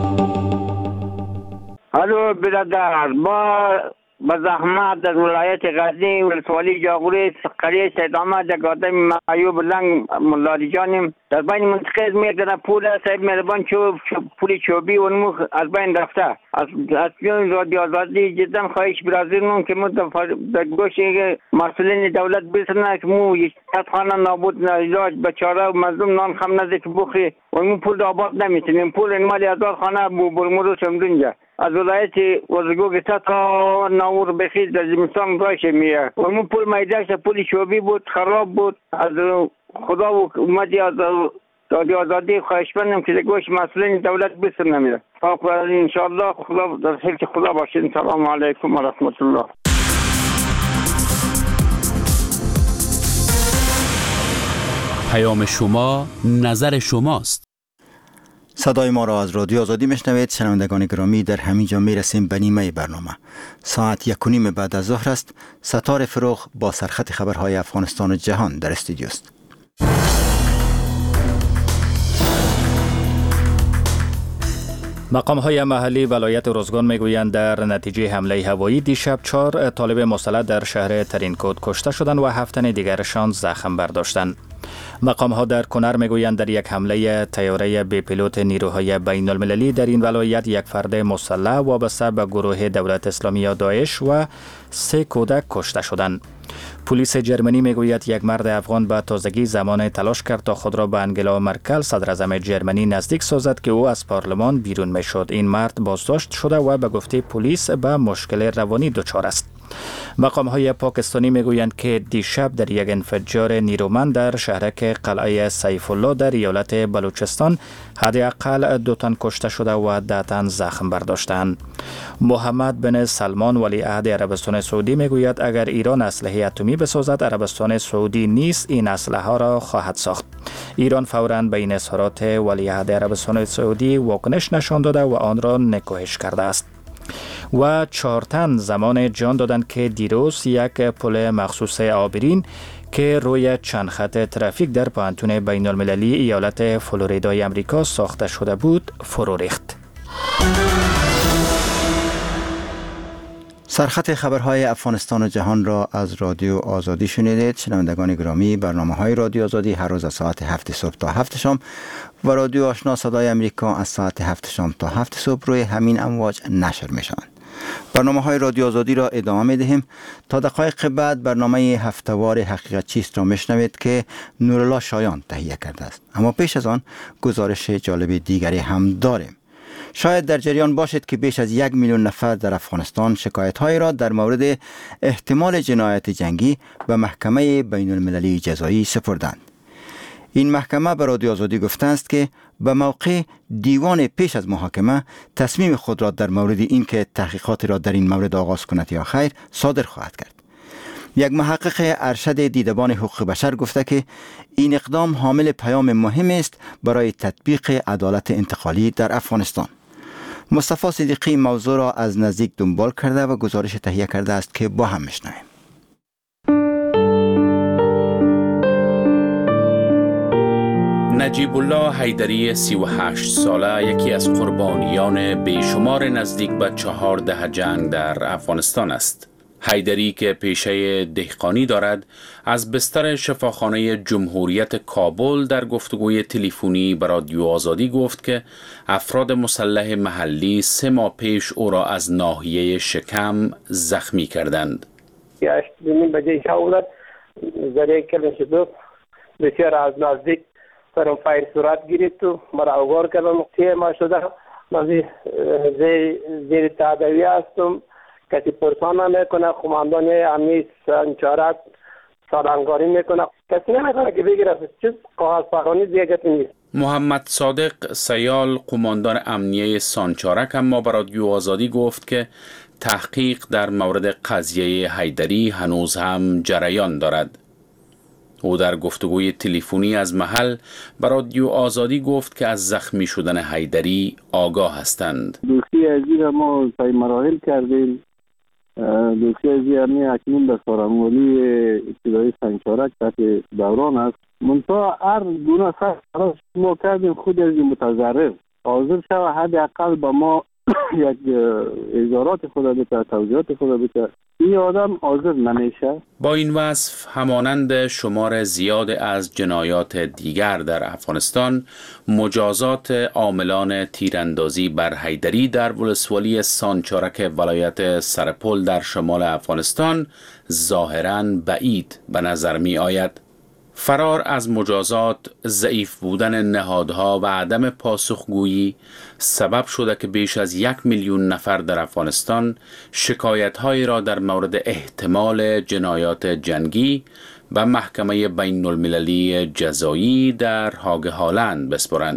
الو برادر، ما به زحمت از ولایت غزنی ولسوالی جاغوری قریه سید احمد دکاتر معیوب لنگ ملاری جانیم. در بین منطقه از میگذره پول صاحب مهربان چوب پول چوبی اونمو از بین رفته. از از پیون رادیو آزادی جدا خواهش برازیلمون که مو در گوش مسئولین دولت برسنه که مو خانه نابود علاج بچاره و مظلوم نان خم نزد که بخوری اونمو پول آباد نمیتونیم. پول این مالی هزار خانه بو برمورو شمدونجا از ولایت وزگو گسته تا نور بخید در زمستان داشته میره و اون پول میدهش پول شوبی بود، خراب بود. از خدا و اومدی از دادی آزادی خواهش بندم که گوش مسئولین دولت بسر نمیره. فاق انشاءالله خدا در حفظ خدا باشین. سلام علیکم و رحمت الله. پیام شما نظر شماست. صدای ما را از رادیو آزادی میشنوید. شنوندگان گرامی، در همین جا میرسیم به نیمه برنامه. ساعت یک و نیم بعد از ظهر است. ستار فروغ با سرخط خبرهای افغانستان و جهان در استودیو است. مقام‌های محلی ولایت روزگان میگویند در نتیجه حمله هوایی دیشب چهار طالب مسلح در شهر ترینکوت کشته شدند و هفت تن دیگرشان زخم برداشتند. مقام‌ها در کنر میگویند در یک حمله طیاره بی پیلوت نیروهای بین المللی در این ولایت یک فرد مسلح وابسته به گروه دولت اسلامی یا داعش و سه کودک کشته شدند. پلیس جرمنی میگوید یک مرد افغان به تازگی زمان تلاش کرد تا خود را به انگلا مرکل صدر اعظم جرمنی نزدیک سازد که او از پارلمان بیرون میشد. این مرد بازداشت شده و به گفته پلیس به مشکل روانی دچار است. مقام‌های پاکستانی میگویند که دیشب در یک انفجار نیرومند در شهرک قلعه سیف الله در ایالت بلوچستان حداقل دو تن کشته شده و ده تن زخم برداشتند. محمد بن سلمان ولیعهد عربستان سعودی میگوید اگر ایران اسلحه اتمی بسازد، عربستان سعودی نیز این اسلحه را خواهد ساخت. ایران فوراً به این اظهارات ولیعهد عربستان سعودی واکنش نشان داده و آن را نکوهش کرده است. و چهار تن زمان جان دادند که دیروز یک پل مخصوص عابرین که روی چند خط ترافیک در پوهنتون بین المللی ایالت فلوریدای امریکا ساخته شده بود فرو ریخت. سرخط خبرهای افغانستان و جهان را از رادیو آزادی شنیدید. شنوندگان گرامی، برنامه‌های رادیو آزادی هر روز از ساعت هفت صبح تا هفت شام و رادیو آشنا صدای امریکا از ساعت هفت شام تا هفت صبح روی همین امواج نشر می‌شوند. برنامه‌های رادیو آزادی را ادامه می‌دهیم. تا دقایق بعد برنامه هفته‌وار حقیقت چیست را میشنوید که نورالله شایان تهیه کرده است. اما پیش از آن گزارش جالب دیگری هم داریم. شاید در جریان باشد که بیش از یک میلیون نفر در افغانستان شکایت‌های را در مورد احتمال جنایت جنگی به محکمه بین المللی جزایی سپردند. این محکمه به رادیو آزادی گفته است که به موقع دیوان پیش از محاکمه تصمیم خود را در مورد اینکه تحقیقات را در این مورد آغاز کند یا خیر صادر خواهد کرد. یک محقق ارشد دیدبان حقوق بشر گفته که این اقدام حامل پیام مهم است برای تطبیق عدالت انتقالی در افغانستان. مصطفی صدیقی موضوع را از نزدیک دنبال کرده و گزارش تهیه کرده است که با هم میشنویم. نجیب الله حیدری سی و هشت ساله یکی از قربانیان بیشمار نزدیک به چهار دهه جنگ در افغانستان است. حیدری که پیشه دهقانی دارد از بستر شفاخانه جمهوریت کابل در گفتگوی تلفنی با رادیو آزادی گفت که افراد مسلح محلی سه ماه پیش او را از ناحیه شکم زخمی کردند. هشت نیم بجه شب زره کلنشدوف بسیار از نزدیک سرم فایر صورت گرفت و مرا اوگار کردم. تی ما شده من زیر تداوی هستم. کسی پرسان نمیکنه. قماندان امنی سنچارک سالنگاری میکنه. کسی نمیکنه که بگیره چیز کاغذ پرانی دیگه نیست. محمد صادق سیال قماندان امنیه سانچارک اما به رادیو آزادی گفت که تحقیق در مورد قضیه حیدری هنوز هم جریان دارد. او در گفتگوی تلفنی از محل به رادیو آزادی گفت که از زخمی شدن حیدری آگاه هستند. دوستی ازی را ما طی مراحل کردیم. دوستی ازی همین اکنون به سارنگالی ابتدایی سنچارک تحت دوران است. منطقه هر گونه سخت ما کردیم خود از متضرر حاضر شوه حداقل با ما یک اظهارات خود بده، توضیحات خود بده. این آدم حاضر نمیشه. با این وصف همانند شمار زیاد از جنایات دیگر در افغانستان، مجازات عاملان تیراندازی بر حیدری در ولسوالی سانچارک ولایت سرپل در شمال افغانستان ظاهراً بعید به نظر می آید. فرار از مجازات، ضعیف بودن نهادها و عدم پاسخگویی سبب شده که بیش از یک میلیون نفر در افغانستان شکایت‌هایی را در مورد احتمال جنایات جنگی و محکمه بین المللی جزایی در هاگ هالند بسپرند.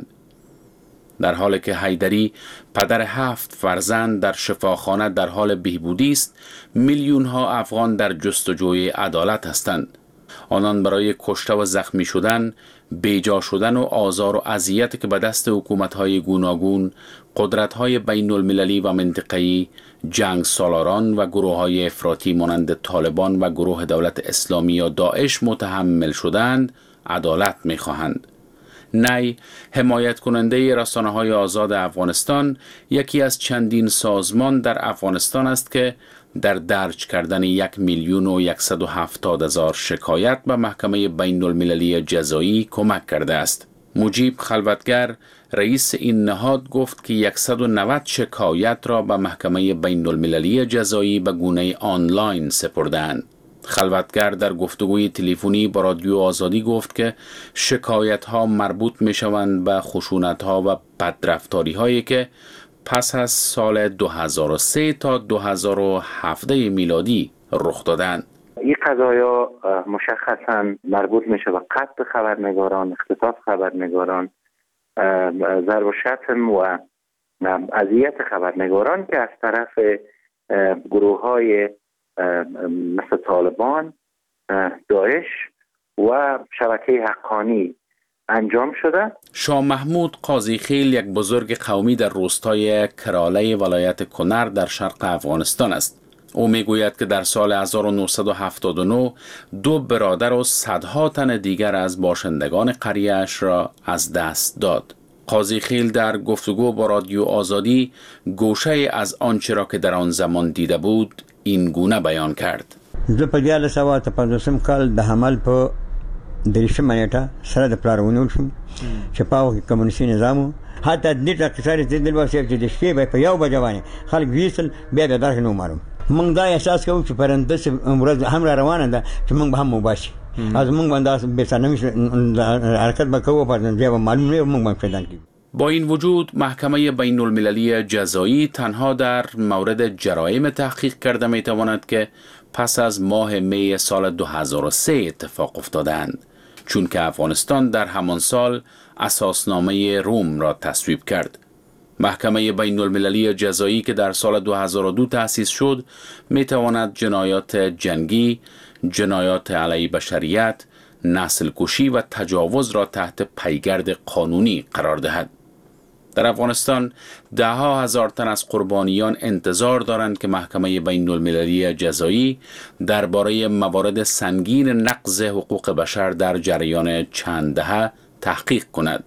در حالی که حیدری پدر هفت فرزند در شفاخانه در حال بهبودی است، میلیون ها افغان در جستجوی عدالت هستند. آنان برای کشته و زخمی شدن، بیجا شدن و آزار و اذیتی که به دست حکومت‌های گوناگون، قدرت‌های بین المللی و منطقه‌ای، جنگ سالاران و گروه‌های افراطی مانند طالبان و گروه دولت اسلامی یا داعش متحمل شدند، عدالت می‌خواهند. نی حمایت کننده رسانه‌های آزاد افغانستان یکی از چندین سازمان در افغانستان است که در درج کردن یک میلیون و یکصد و هفتاد هزار شکایت به محکمه بین المللی جزایی کمک کرده است. مجیب خلوتگر رئیس این نهاد گفت که صد و نود شکایت را به محکمه بین المللی جزایی به گونه آنلاین سپردند. خلوتگر در گفتگوی تلفنی با رادیو آزادی گفت که شکایت ها مربوط می شوند به خشونت ها و بدرفتاری هایی که پس از سال دو هزار و سه تا دو هزار و هفت میلادی رخ دادند. این قضایا مشخصا مربوط میشه به قتل خبرنگاران، اختطاف خبرنگاران، ضرب و شتم و اذیت خبرنگاران که از طرف گروه های مثل طالبان، داعش و شبکه حقانی انجام شده. شاه محمود قاضی خیل یک بزرگ قومی در روستای کراله ولایت کنر در شرق افغانستان است. او میگوید که در سال هزار و نهصد و هفتاد و نه دو برادر و صدها تن دیگر از باشندگان قریه‌اش را از دست داد. قاضی خیل در گفتگو با رادیو آزادی گوشه از آنچه را که در آن زمان دیده بود این گونه بیان کرد. زه په دیارلس سوه اته پنځوسم کال د حمل په دریشمه نیټه سره د پلار ونیول شوم چې په هغه کې کمونیستي نظام و. حتی دې ته کسارې زیندل واسه چې د شپې به په یو بجه باندې خلک ویسل بیا بیا درک نه ومارم. موږ دا احساس کوو چې پرنده ورځ هم را روانه ده چې موږ به هم وباسي. از موږ باندې به سنوي حرکت به کوو پر بیا به معلوم نه موږ باندې پیدا کیږي. با این وجود محکمه بین المللی جزایی تنها در مورد جرایم تحقیق کرده می تواند که پس از ماه می سال دو هزار و سه اتفاق افتادند، چون که افغانستان در همان سال اساسنامه روم را تصویب کرد. محکمه بین المللی جزایی که در سال دو هزار و دو تأسیس شد می تواند جنایات جنگی، جنایات علیه بشریت، نسل کشی و تجاوز را تحت پیگرد قانونی قرار دهد. در افغانستان ده ها هزار تن از قربانیان انتظار دارند که محکمه بین المللی جزایی درباره موارد سنگین نقض حقوق بشر در جریان چند دهه تحقیق کند.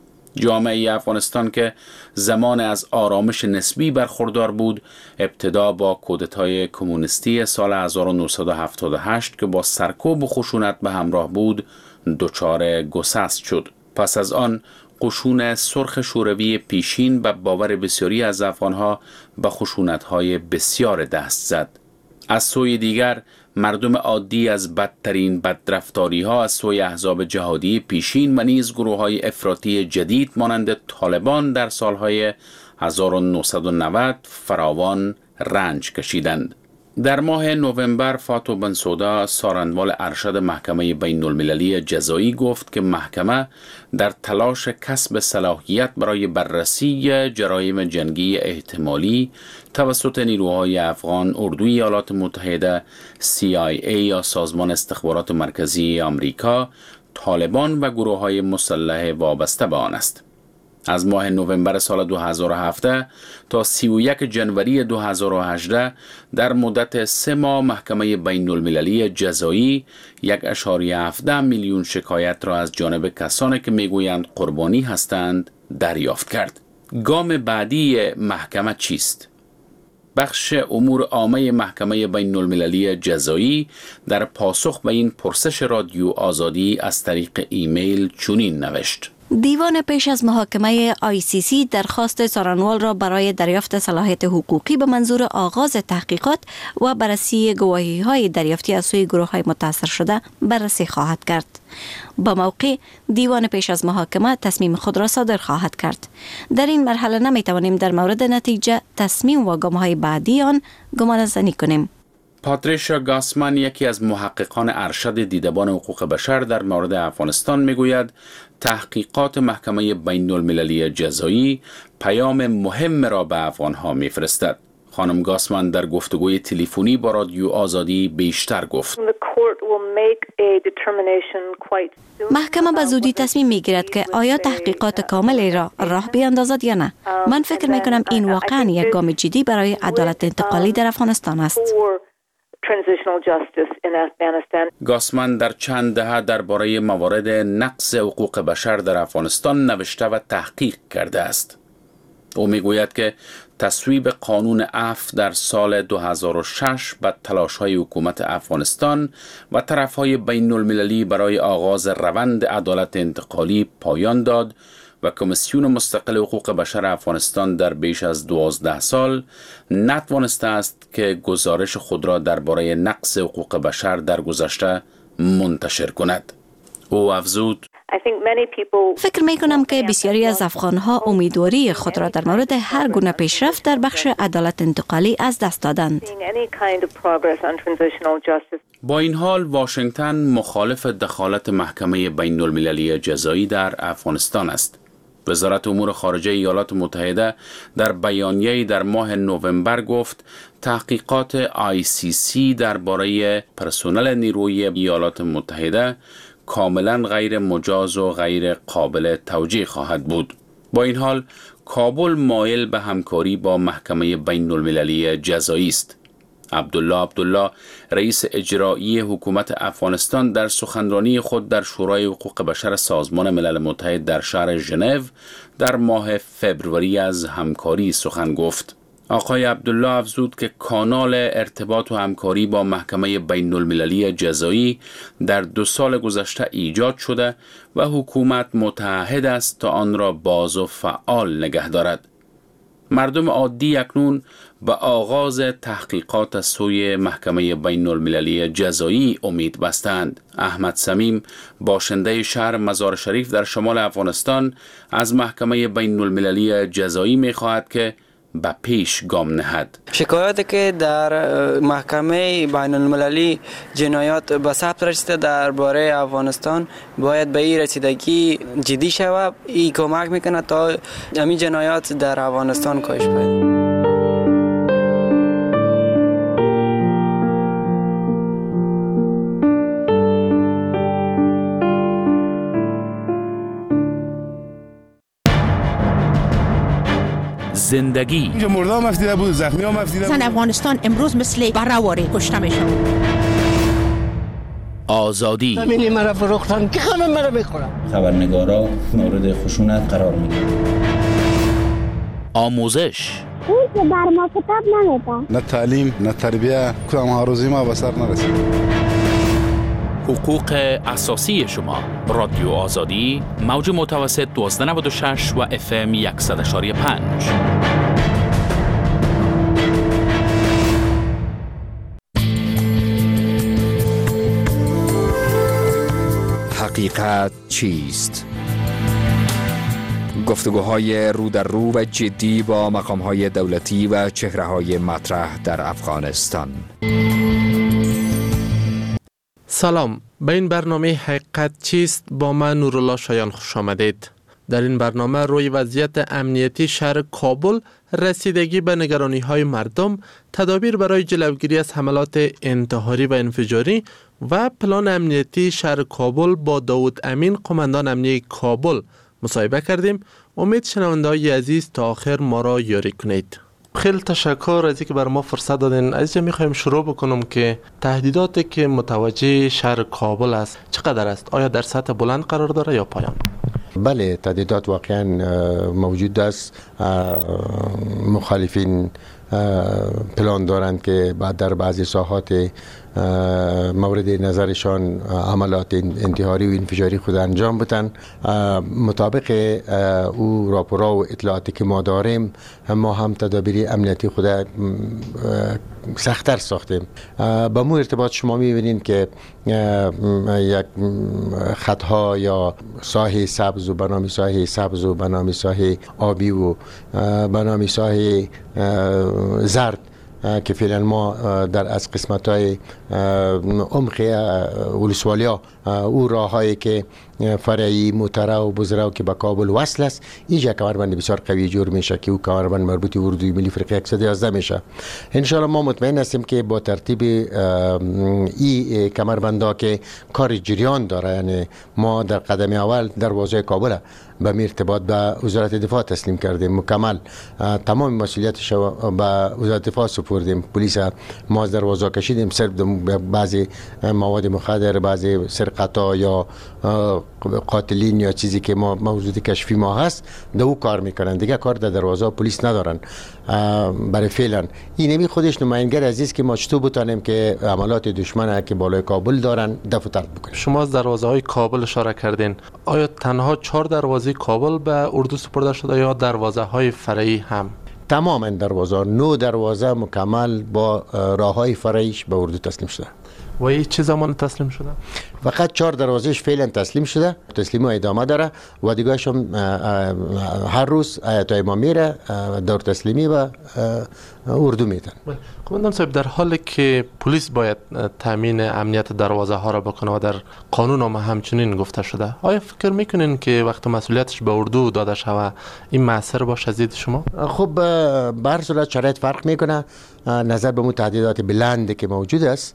جامعه افغانستان که زمان از آرامش نسبی برخوردار بود، ابتدا با کودتای کمونیستی سال هزار و نهصد و هفتاد و هشت که با سرکوب و خشونت به همراه بود، دچار گسست شد. پس از آن قشون سرخ شوروی پیشین به باور بسیاری از افغانها به خشونت‌های بسیار دست زد. از سوی دیگر مردم عادی از بدترین بدرفتاری‌ها از سوی احزاب جهادی پیشین و نیز گروه‌های افراطی جدید مانند طالبان در سالهای هزار و نهصد و نود فراوان رنج کشیدند. در ماه نوامبر فاتو بنسودا سارنوال ارشد محکمه بین المللی جزایی گفت که محکمه در تلاش کسب صلاحیت برای بررسی جرایم جنگی احتمالی توسط نیروهای افغان، اردوی ایالات متحده، سی آی ای یا سازمان استخبارات مرکزی آمریکا، طالبان و گروه‌های مسلح وابسته به آن است. از ماه نوامبر سال دو هزار و هفت تا سی و یک جنوری دو هزار و هجده در مدت سه ماه محکمه بین المللی جزایی یک اشاری هفده میلیون شکایت را از جانب کسانی که میگویند قربانی هستند دریافت کرد. گام بعدی محکمه چیست؟ بخش امور عامه محکمه بین المللی جزایی در پاسخ به این پرسش رادیو آزادی از طریق ایمیل چنین نوشت: دیوان پیش از محاکمه آی سی سی درخواست سارنوال را برای دریافت صلاحیت حقوقی به منظور آغاز تحقیقات و بررسی گواهی های دریافتی از سوی گروه های متاثر شده بررسی خواهد کرد. با موقع دیوان پیش از محاکمه تصمیم خود را صادر خواهد کرد. در این مرحله نمی توانیم در مورد نتیجه، تصمیم و گام های بعدی آن گمان زنی کنیم. پاتریشیا گاسمن، یکی از محققان ارشد دیدبان حقوق بشر در مورد افغانستان، میگوید تحقیقات محکمه بین المللی جزایی پیام مهم را به افغانها میفرستد. خانم گاسمن در گفتگوی تلفنی با رادیو آزادی بیشتر گفت: محکمه به زودی تصمیم میگیرد که آیا تحقیقات کاملی را راه بیاندازد یا نه. من فکر میکنم این واقعا یک گام جدی برای عدالت انتقالی در افغانستان است. گاسمن در چند دهه درباره موارد نقض حقوق بشر در افغانستان نوشته و تحقیق کرده است. او میگوید که تصویب قانون عفو در سال دو هزار و شش به تلاش‌های حکومت افغانستان و طرف‌های بین المللی برای آغاز روند عدالت انتقالی پایان داد و کمیسیون مستقل حقوق بشر افغانستان در بیش از دوازده سال نتوانسته است که گزارش خود را درباره نقض حقوق بشر در گذشته منتشر کند. او افزود: فکر می کنم که بسیاری از افغانها امیدواری خود را در مورد هر گونه پیشرفت در بخش عدالت انتقالی از دست دادند. با این حال واشنگتن مخالف دخالت محکمه بین المللی جزایی در افغانستان است. وزارت امور خارجه ایالات متحده در بیانیه‌ای در ماه نوامبر گفت تحقیقات آی سی سی درباره پرسنل نیروی ایالات متحده کاملا غیر مجاز و غیر قابل توجیه خواهد بود. با این حال کابل مایل به همکاری با محکمه بین المللی جزایی است. عبدالله عبدالله، رئیس اجرایی حکومت افغانستان، در سخنرانی خود در شورای حقوق بشر سازمان ملل متحد در شهر ژنو در ماه فوریه از همکاری سخن گفت. آقای عبدالله افزود که کانال ارتباط و همکاری با محکمه بین المللی جزایی در دو سال گذشته ایجاد شده و حکومت متعهد است تا آن را باز و فعال نگه دارد. مردم عادی اکنون به آغاز تحقیقات از سوی محکمه بین المللی جزایی امید بستند. احمد سمیم، باشنده شهر مزار شریف در شمال افغانستان، از محکمه بین المللی جزایی می خواهد که به پیش گام نهد. شکایاتی که در محکمه بین المللی جنایات به ثبت رسیده درباره افغانستان باید به این رسیدگی جدی شود. این کمک میکنه تا همین جنایات در افغانستان کاهش پیدا. زندگی اینجا مرده هم افدیده بود، زخمی هم افدیده بود. زن افغانستان امروز مثل برهواری کشته میشن. آزادی زمینی مرا فروختن که همه مرا بخورن. خبرنگارا مورد خشونت قرار میگیرن. آموزش اون که بر ما کتاب نمیده. نه تعلیم نه تربیه، کدام ها روزی ما به سر نرسید. حقوق اساسی شما. رادیو آزادی، موج متوسط دوازده نود و شش و اف ام صد و پنج. حقیقت چیست؟ گفتگوهای رو در رو و جدی با مقام‌های دولتی و چهره‌های مطرح در افغانستان. سلام، به این برنامه حقیقت چیست با من نورالله شایان خوش آمدید. در این برنامه روی وضعیت امنیتی شهر کابل، رسیدگی به نگرانی‌های مردم، تدابیر برای جلوگیری از حملات انتحاری و انفجاری و پلان امنیتی شهر کابل با داود امین، قماندان امنیتی کابل مصاحبه کردیم. امید شنونده‌های عزیز تا آخر ما را یاری کنید. خیلی تشکر از اینکه بر ما فرصت دادین. عزیز میخوایم شروع بکنم که تهدیداتی که متوجه شهر کابل است چقدر است؟ آیا در سطح بلند قرار داره یا پایان؟ بله، تهدیدات واقعا موجود است. مخالفین پلان دارند که بعد در بعضی ساحات مورد نظرشان عملات انتحاری و انفجاری خود انجام بدن. مطابق او راپورها و اطلاعاتی که ما داریم ما هم تدابیر امنیتی خود سخت‌تر ساختیم. با مو ارتباط شما می‌بینید که یک خطها یا ساحه سبز و بنامی ساحه سبز و بنامی ساحه آبی و بنامی ساحه زرد که فعلا ما در از قسمت‌های عمق ولسوالیا او راه‌هایی که فرعی موتره و بزرگ که به کابل وصل است، اینجا کمربند بسیار قوی جور میشه که او کمربند مربوط اردوی ملی فرقه صد و یازده میشه. ان شاء الله ما مطمئن هستیم که با ترتیب این کمربندها که کار جریان داره، یعنی ما در قدم اول دروازه کابل به ارتباط به وزارت دفاع تسلیم کردیم، مکمل تمام مسئولیتش به وزارت دفاع سپردیم. پلیس ما از دروازه کشیدیم، صرف بعضی مواد مخدر، بعضی سرقتا یا قاتلین یا چیزی که ما موجود کشفی ما هست دو او کار میکنن، دیگه کار در دروازه پلیس ندارن. برای فعلا اینمی خودش نماینگر عزیز که ما چطور بتانیم که عملات دشمن که بالای کابل دارن دفع طرد بکنیم. شما از دروازه های کابل اشاره کردین، آیا تنها چهار دروازه کابل به اردو سپرده شده یا دروازه های فرعی هم؟ تماما دروازه، نو دروازه مکمل با راه های فرعیش به اردو تسلیم شده. و این چه زمان تسلیم شده؟ فقط چهار دروازهش فعلا تسلیم شده، تسلیم ادامه داره و دیگه‌اش هم هر روز آیت ما میره دور تسلیمی و اردو میدن. قماندان صاحب، در حالی که پلیس باید تامین امنیت دروازه ها را بکنه و در قانون هم همچنین گفته شده، آیا فکر میکنین که وقت مسئولیتش به اردو داده شود این مؤثر باشه از دید شما؟ خب به هر صورت شرایط فرق میکنه. نظر به متعددات بلند که موجود است،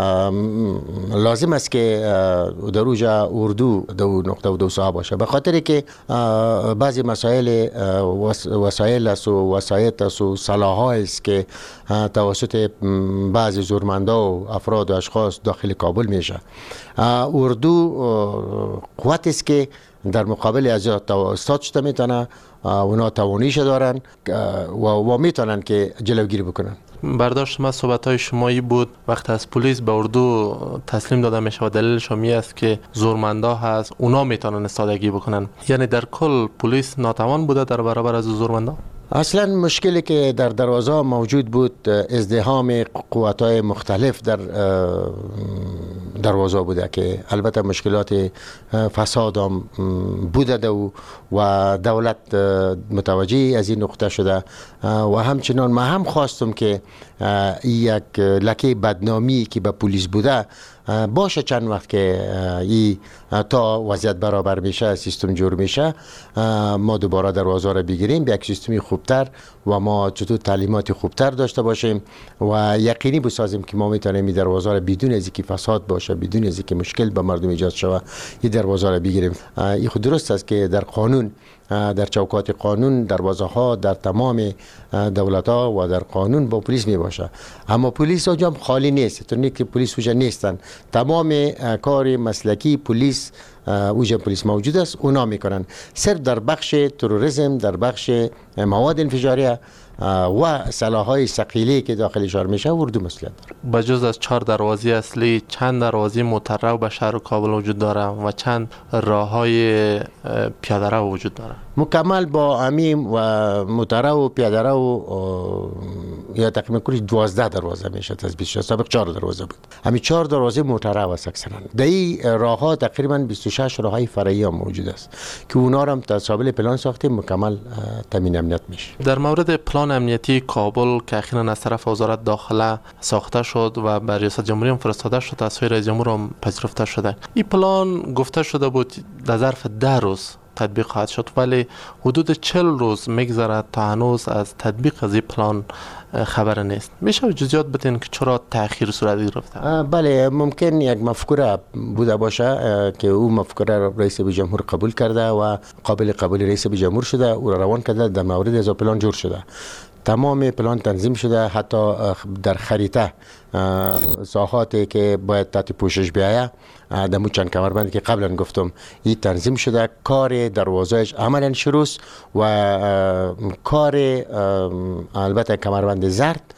لازم است که در اوجا اردو دو نقطه و دو ساعه باشه، به خاطر که بعضی مسائل وسایل است و وسایط است و سلاح‌ها است که توسط بعضی زورمندا و افراد و اشخاص داخل کابل میشه. اردو قوت است که در مقابل از استاد شده میتونه، اونا توانیش دارن و, و میتونن که جلوگیری بکنن. برداشت ما صحبت های شمایی بود وقت از پلیس به اردو تسلیم داده میشه و دلیلش می است که زورمندا هست، اونا میتونن استادگی بکنن، یعنی در کل پلیس ناتوان بوده در برابر از زورمندا؟ اصلا مشکلی که در دروازه موجود بود ازدحام قوت‌های مختلف در دروازه بوده که البته مشکلات فساد هم بوده و, و دولت متوجه از این نقطه شده و همچنان ما هم خواستم که یک لکه بدنامی که به پلیس بوده باشه چند وقت که ای تا وضعیت برابر میشه، سیستم جور میشه، ما دوباره دروازه را بگیریم به یک سیستمی خوبتر و ما چطور تعلیمات خوبتر داشته باشیم و یقینی بسازیم که ما میتونیم این دروازه را بدون از اینکه فساد باشه، بدون از اینکه مشکل به مردم ایجاد شود، این دروازه را بگیریم. این خود درست است که در قانون، در چوکات قانون دروازه ها در تمام دولت ها و در قانون با پلیس می باشه، اما پلیس اونجا خالی نیست، طوری که پلیس اونجا نیستن، تمام کار مسلکی پلیس اوجه پلیس موجود است، اونا میکنن. صرف در بخش تروریسم، در بخش مواد انفجاریه و سلاح‌های ثقیلی که داخل شهر میشه اردو مسئولیت داره. بجز از چهار دروازه اصلی چند دروازه مترو به شهر کابل وجود داره و چند راه‌های پیاده رو وجود داره؟ مکمل با امیم و مترو و پیاده رو یا تقریبا کلی دوازده دروازه میشه تثبیت شده، سابق چهار دروازه بود. همین چهار دروازه مترو است اکثرا. در این راه‌ها تقریبا بیست و شش راه‌های فرعی هم موجود است که اونا رو هم تصابل پلان ساختیم، مکمل تامین امنیت میشه. در مورد پلان امنیتی کابل که اخیراً از طرف وزارت داخله ساخته شد و بر ریاست جمهوری هم فرستاده شد، از سوی رئیس جمهور هم پذیرفته شده، این پلان گفته شده بود در ظرف ده روز تطبیق خواهد شد، ولی حدود چهل روز میگذره تا هنوز از تطبیق از این پلان خبر نیست. میشه جزئیات بدین که چرا تأخیر صورت گرفته؟ بله، ممکن یک مفکوره بوده باشه که او مفکوره رئیس جمهور قبول کرده و قابل قبول رئیس جمهور شده، او را روان کرده، در مورد از پلان جور شده، تمام پلان تنظیم شده، حتی در خریطه ساحاتی که باید تحت پوشش بیایه دمو چند کمربندی که قبلا گفتم این تنظیم شده، کار دروازهش عملا شروع و کار البته کمربند زرد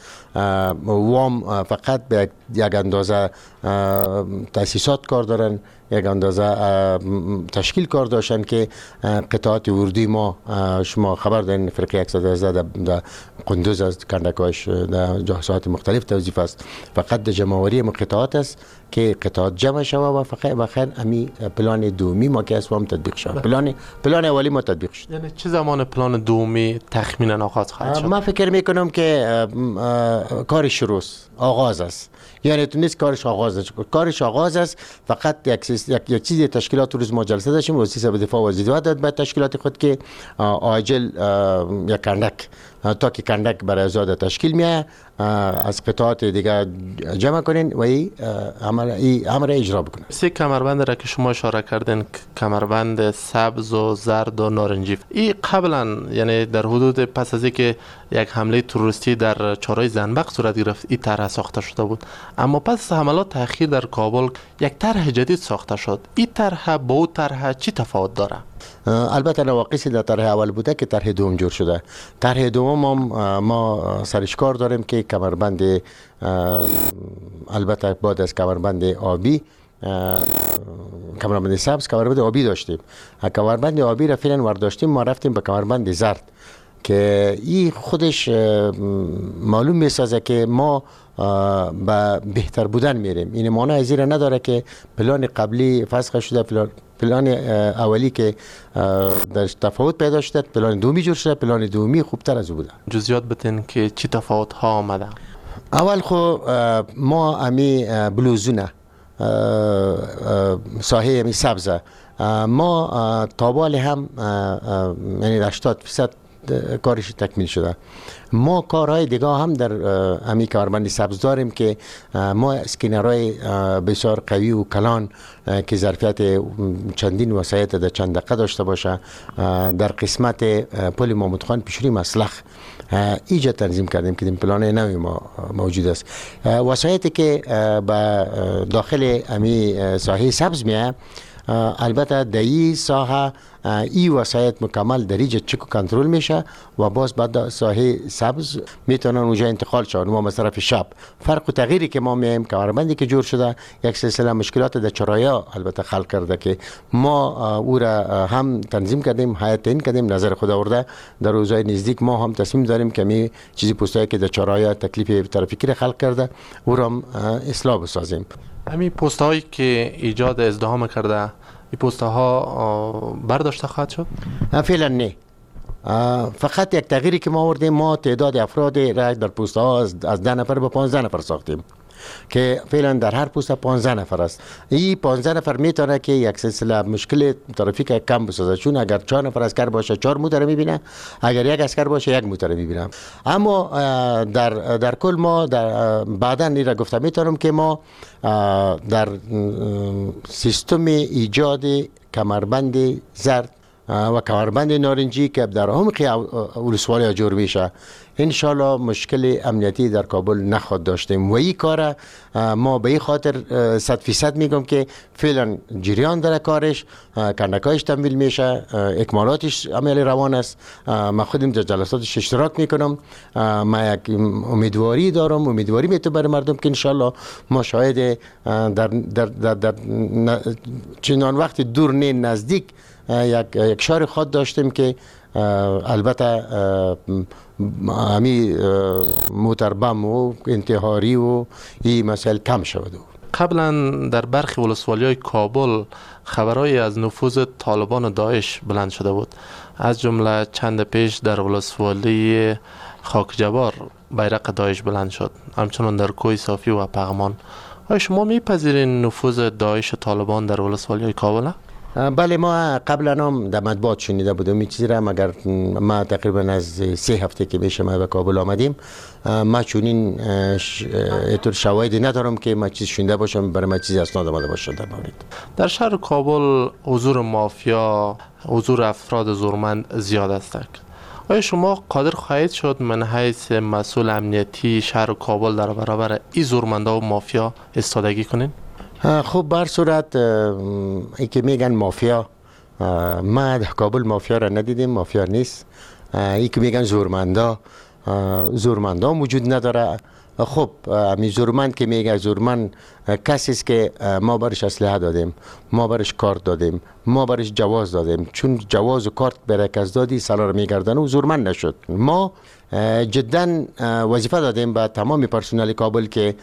وام فقط به یک اندازه تاسیسات کار دارن، یک اندازه تشکیل کار داشتن که قطعات ورودی ما شما خبر دارین فرقه صد و هزده در قندوز از کندکاش در جهات مختلف توظیف است، فقط در جمعوری قطعات است که قطعات جمع شوه و فقط بخیر امی پلان دومی ما که اسوام تطبیق شد. پلان پلان اولی ما تطبیق شد. یعنی چه زمان پلان دومی تخمینا آغاز خواهد شد؟ من فکر میکنم که کار شروع آغاز است، یعنی تو نیست کارش آغاز است، کارش آغاز است، فقط یک یک, یک چیزی تشکیلات روز ما جلسه داشتیم وزیر به دفاع وزیر داد به تشکیلات خود که عاجل یک کندک تا که کندک برای آزاد تشکیل میه از قطعات دیگه جمع کنین و این امر اجرا بکنین. سه کمربند را که شما اشاره کردین، کمربند سبز و زرد و نارنجی، این قبلا یعنی در حدود پس از اینکه یک حمله تروریستی در چهارراه زنبق صورت گرفت این طرح ساخته شده بود، اما پس از حملات تأخیر در کابل یک طرح جدید ساخته شد. این طرح با اون طرح چی تفاوت داره؟ البته نواقصی در طرح اول بوده که طرح دوم جور شده. طرح دوم هم ما سرش کار داریم که کمربند البته بعد از کمربند آبی کمربند سبز کمربند آبی داشتیم. کمربند آبی را فعلا ورداشتیم، ما رفتیم به کمربند زرد که این خودش معلوم میسازه که ما به بهتر بودن میریم. این معنی از این نداره که پلان قبلی فسخ شده، پلان پلان اولی که در تفاوت پیدا شده، پلان دومی جور شده، پلان دومی خوبتر از او بوده. جزئیات بتین که چی تفاوت ها آمده؟ اول خو ما امی بلوزونه ساحه امی سبزه ما تابال هم یعنی هشتاد درصد کارش تکمیل شده. ما کارهای دیگه هم در امی کمربند سبز داریم که ما اسکینرهای بسیار قوی و کلان که ظرفیت چندین وسایط در چند دقیقه داشته باشه در قسمت پل محمود خان پیشوری مسلخ ایجا تنظیم کردیم که این پلان نوی ما موجود است. وسایطی که به داخل امی ساحه سبز میه البته در این ساحه ای وسایط مکمل در اینجا چک و کنترل میشه و باز بعد ساحه سبز میتونن اونجا انتقال شون. ما از طرف شب فرق و تغییری که ما میایم کمربندی که جور شده یک سلسله مشکلات در چرایا البته خلق کرده که ما او را هم تنظیم کردیم، هیئت تعیین کردیم، نظر خود آورده در روزهای نزدیک ما هم تصمیم داریم که می چیزی پستایی که در چرایا تکلیف ترافیکی را خلق کرده او را هم اصلاح بسازیم. همین پست هایی که ایجاد ازدحام کرده این پست ها برداشته خواهد شد؟ فعلا نه. فقط یک تغییری که ما آوردیم، ما تعداد افراد را در پست ها از ده نفر به پانزده نفر ساختیم که فعلا در هر پست پانزده نفر است. این پانزده نفر میتونه که یک سلسله مشکل ترافیک کم بسازه، چون اگر چهار نفر اسکر باشه چهار موتر میبینه، اگر یک اسکر باشه یک موتر میبینه. اما در در کل ما در بعدا این را گفتم میتونم که ما در سیستم ایجاد کمربند زرد و کمربند نارنجی که در عمق ولسوالی جور میشه انشالله مشکل امنیتی در کابل نخواهد داشتیم و این کار ما به این خاطر صد فیصد میگم که فعلا جریان داره کارش، کندکایش تمویل میشه، اکمالاتش عمل روان است. ما خودم در جلساتش اشتراک میکنم، ما یک امیدواری دارم، امیدواری میتونم برای مردم که انشالله ما شاید در در در, در چنان وقت دور نه نزدیک یک یک شهر خود داشتیم که البته همی موتربم و انتحاری و این مسائل کم شود. قبلا در برخی ولسوالی های کابل خبرهای از نفوذ طالبان و داعش بلند شده بود، از جمله چند پیش در ولسوالی خاک جبار بیرق داعش بلند شد، همچنان در کوی صافی و پغمان. آیا شما میپذیرین نفوذ داعش و طالبان در ولسوالی های کابل؟ بله، ما قبلا هم در مطبوعات شنیده بودم این چیزی را، مگر ما تقریبا از سه هفته که میشه ما به کابل آمدیم ما چونین ایطور شواهدی ندارم که ما چیز شنیده باشم برای ما چیزی اسناد آمده باشه در مورد. در شهر کابل حضور مافیا، حضور افراد زورمند زیاد است. آیا شما قادر خواهید شد من حیث مسئول امنیتی شهر کابل در برابر این زورمندا و مافیا استادگی کنین؟ خب بر صورت ای که میگن مافیا، ما در کابل مافیا را ندیدیم، مافیا نیست. ای که میگن زورمندا، زورمندا وجود نداره. خب می زورمند که میگه زورمند کسی است که ما برش اسلحه دادیم، ما برش کارت دادیم، ما برش جواز دادیم، چون جواز و کارت برای کس دادی سالا رو میگردن و زورمند نشد. ما جدا وظیفه دادیم به تمام پرسنل کابل که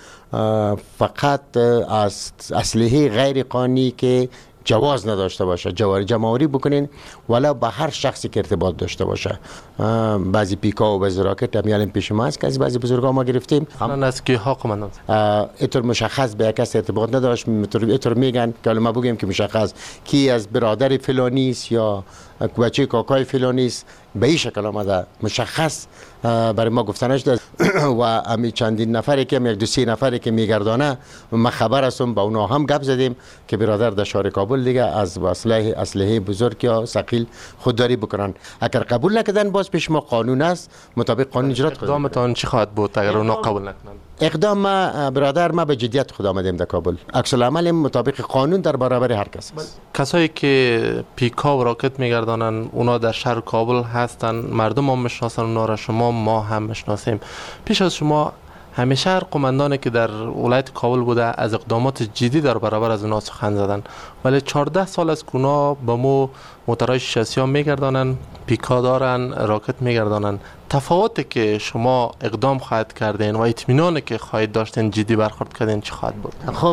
فقط از اسلحه غیر قانونی که جواز نداشته باشه جواری جمعوری بکنین، ولی با هر شخصی که ارتباط داشته باشه. بعضی پیکا و بعضی راکت همیالین پیش ما است که از بعضی بزرگان ما گرفتیم. الان از کی ها قماندان؟ اینطور مشخص به کس ارتباط نداشت. اینطور میگن که ما بگیم که مشخص کی از برادر فلانی است یا بچه کاکای فلانی است، به این شکل آمده مشخص برای ما گفتنش داد. و امی چندین نفری که یک دو سه نفری که میگردانه ما خبر هستم، با اونا هم گپ زدیم که برادر در شهر کابل دیگه از اسلحه اسلحه بزرگ یا ثقیل خودداری بکنن. اگر قبول نکردن باز پیش ما قانون است، مطابق قانون اجرا کنیم. اقدامتان چی خواهد بود اگر اونا قبول نکنن؟ اقدام ما برادر ما به جدیت خود آمدیم در کابل. عکس العمل مطابق قانون در برابر هر کس است. کسایی که پیکا و راکت میگردانن اونا در شهر کابل هستن، مردم هم میشناسن اونا را، شما ما هم میشناسیم. پیش از شما همیشه هر قماندانی که در ولایت کابل بوده از اقدامات جدی در برابر از اونا سخن زدن، ولی چهارده سال از اونا با مو موترهای شاسی ها میگردانن، پیکا دارن، راکت میگردانن. تفاوتی که شما اقدام خواهد کردین و اطمینانی که خواهید داشتین جدی برخورد کردین چی خواهد بود؟ خب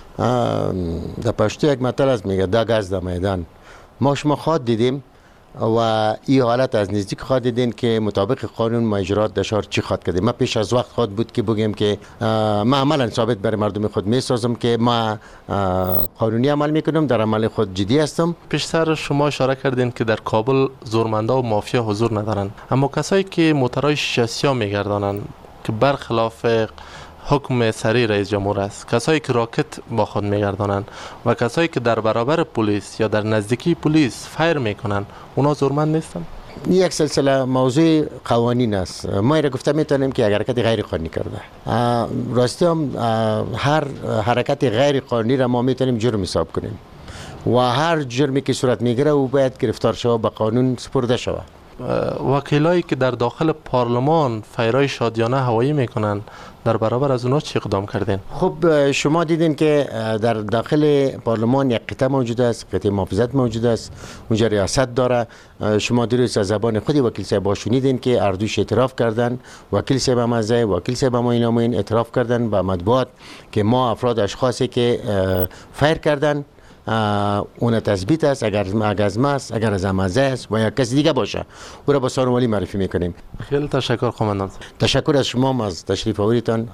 در پشتو یک مطلب است میگه دا گز در میدان. ما شما خواهد دیدیم و این حالت از نزدیک خواهد دیدین که مطابق قانون ما اجرات در شهر چی خواهد کردیم. ما پیش از وقت خواهد بود که بگیم که ما عملا ثابت برای مردم خود میسازم که ما قانونی عمل میکنم، در عمل خود جدی هستم. پیشتر شما اشاره کردین که در کابل زورمندا و مافیا حضور ندارن، اما کسایی که موترهای شاسی ها میگردانن که برخلاف حکم سری رئیس جمهور است، کسایی که راکت با خود میگردانن و کسایی که در برابر پلیس یا در نزدیکی پلیس فایر میکنن، اونا زورمند نیستن؟ یک سلسله موضوع قوانین است. ما را گفته میتونیم که اگر حرکت غیر قانونی کرده، راستی هم هر حرکت غیر قانونی را ما میتونیم جرم حساب کنیم و هر جرمی که صورت میگیره او باید گرفتار شود، به قانون سپرده شود. وکیلایی که در داخل پارلمان فایرای شادیانه هوایی میکنن، در برابر از اونا چی اقدام کردین؟ خب شما دیدین که در داخل پارلمان یک قطعه موجود است، قطعه محافظت موجود است، اونجا ریاست داره. شما دیروز از زبان خودی وکیل صاحب شنیدین که اردوش اعتراف کردن، وکیل صاحب مزه وکیل صاحب ما اینا موین اعتراف کردن به مطبوعات که ما افراد اشخاصی که فایر کردن اون تثبیت است، اگر از ما است، اگر از امازه است و یا کسی دیگه باشه او را با سانوالی معرفی میکنیم. خیلی تشکر قماندان. تشکر از شما از تشریف آوریتان.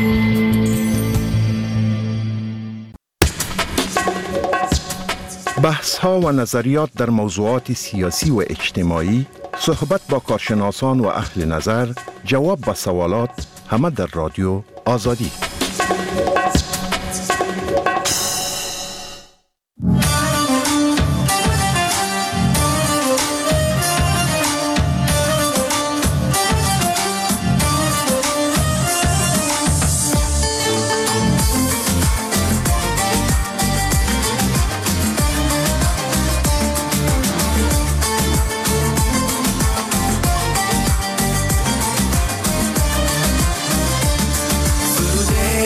بحث ها و نظریات در موضوعات سیاسی و اجتماعی، صحبت با کارشناسان و اهل نظر، جواب به سوالات، همه در رادیو آزادی. درود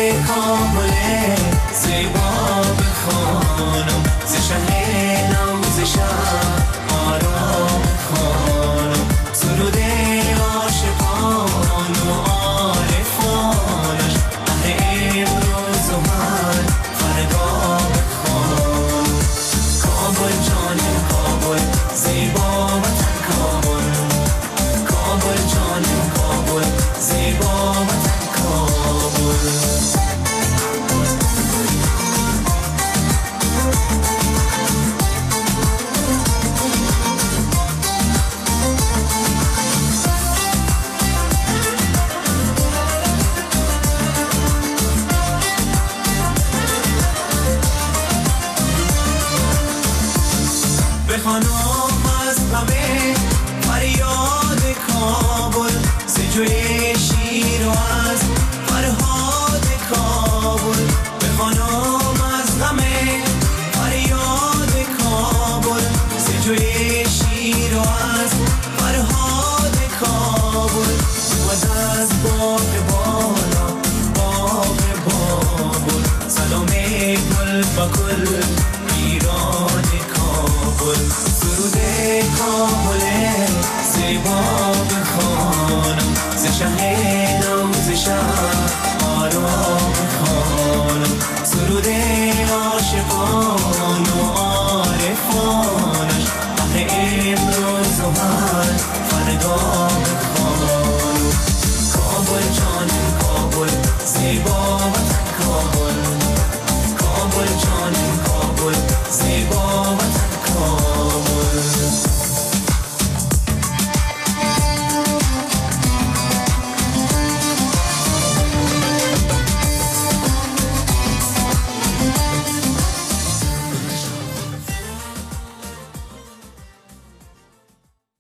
است فرهاد کابل و از باغ بالا باغ بابل سلام گل با گل ایران کابل سرود کابل زیبا بخوانم ز شه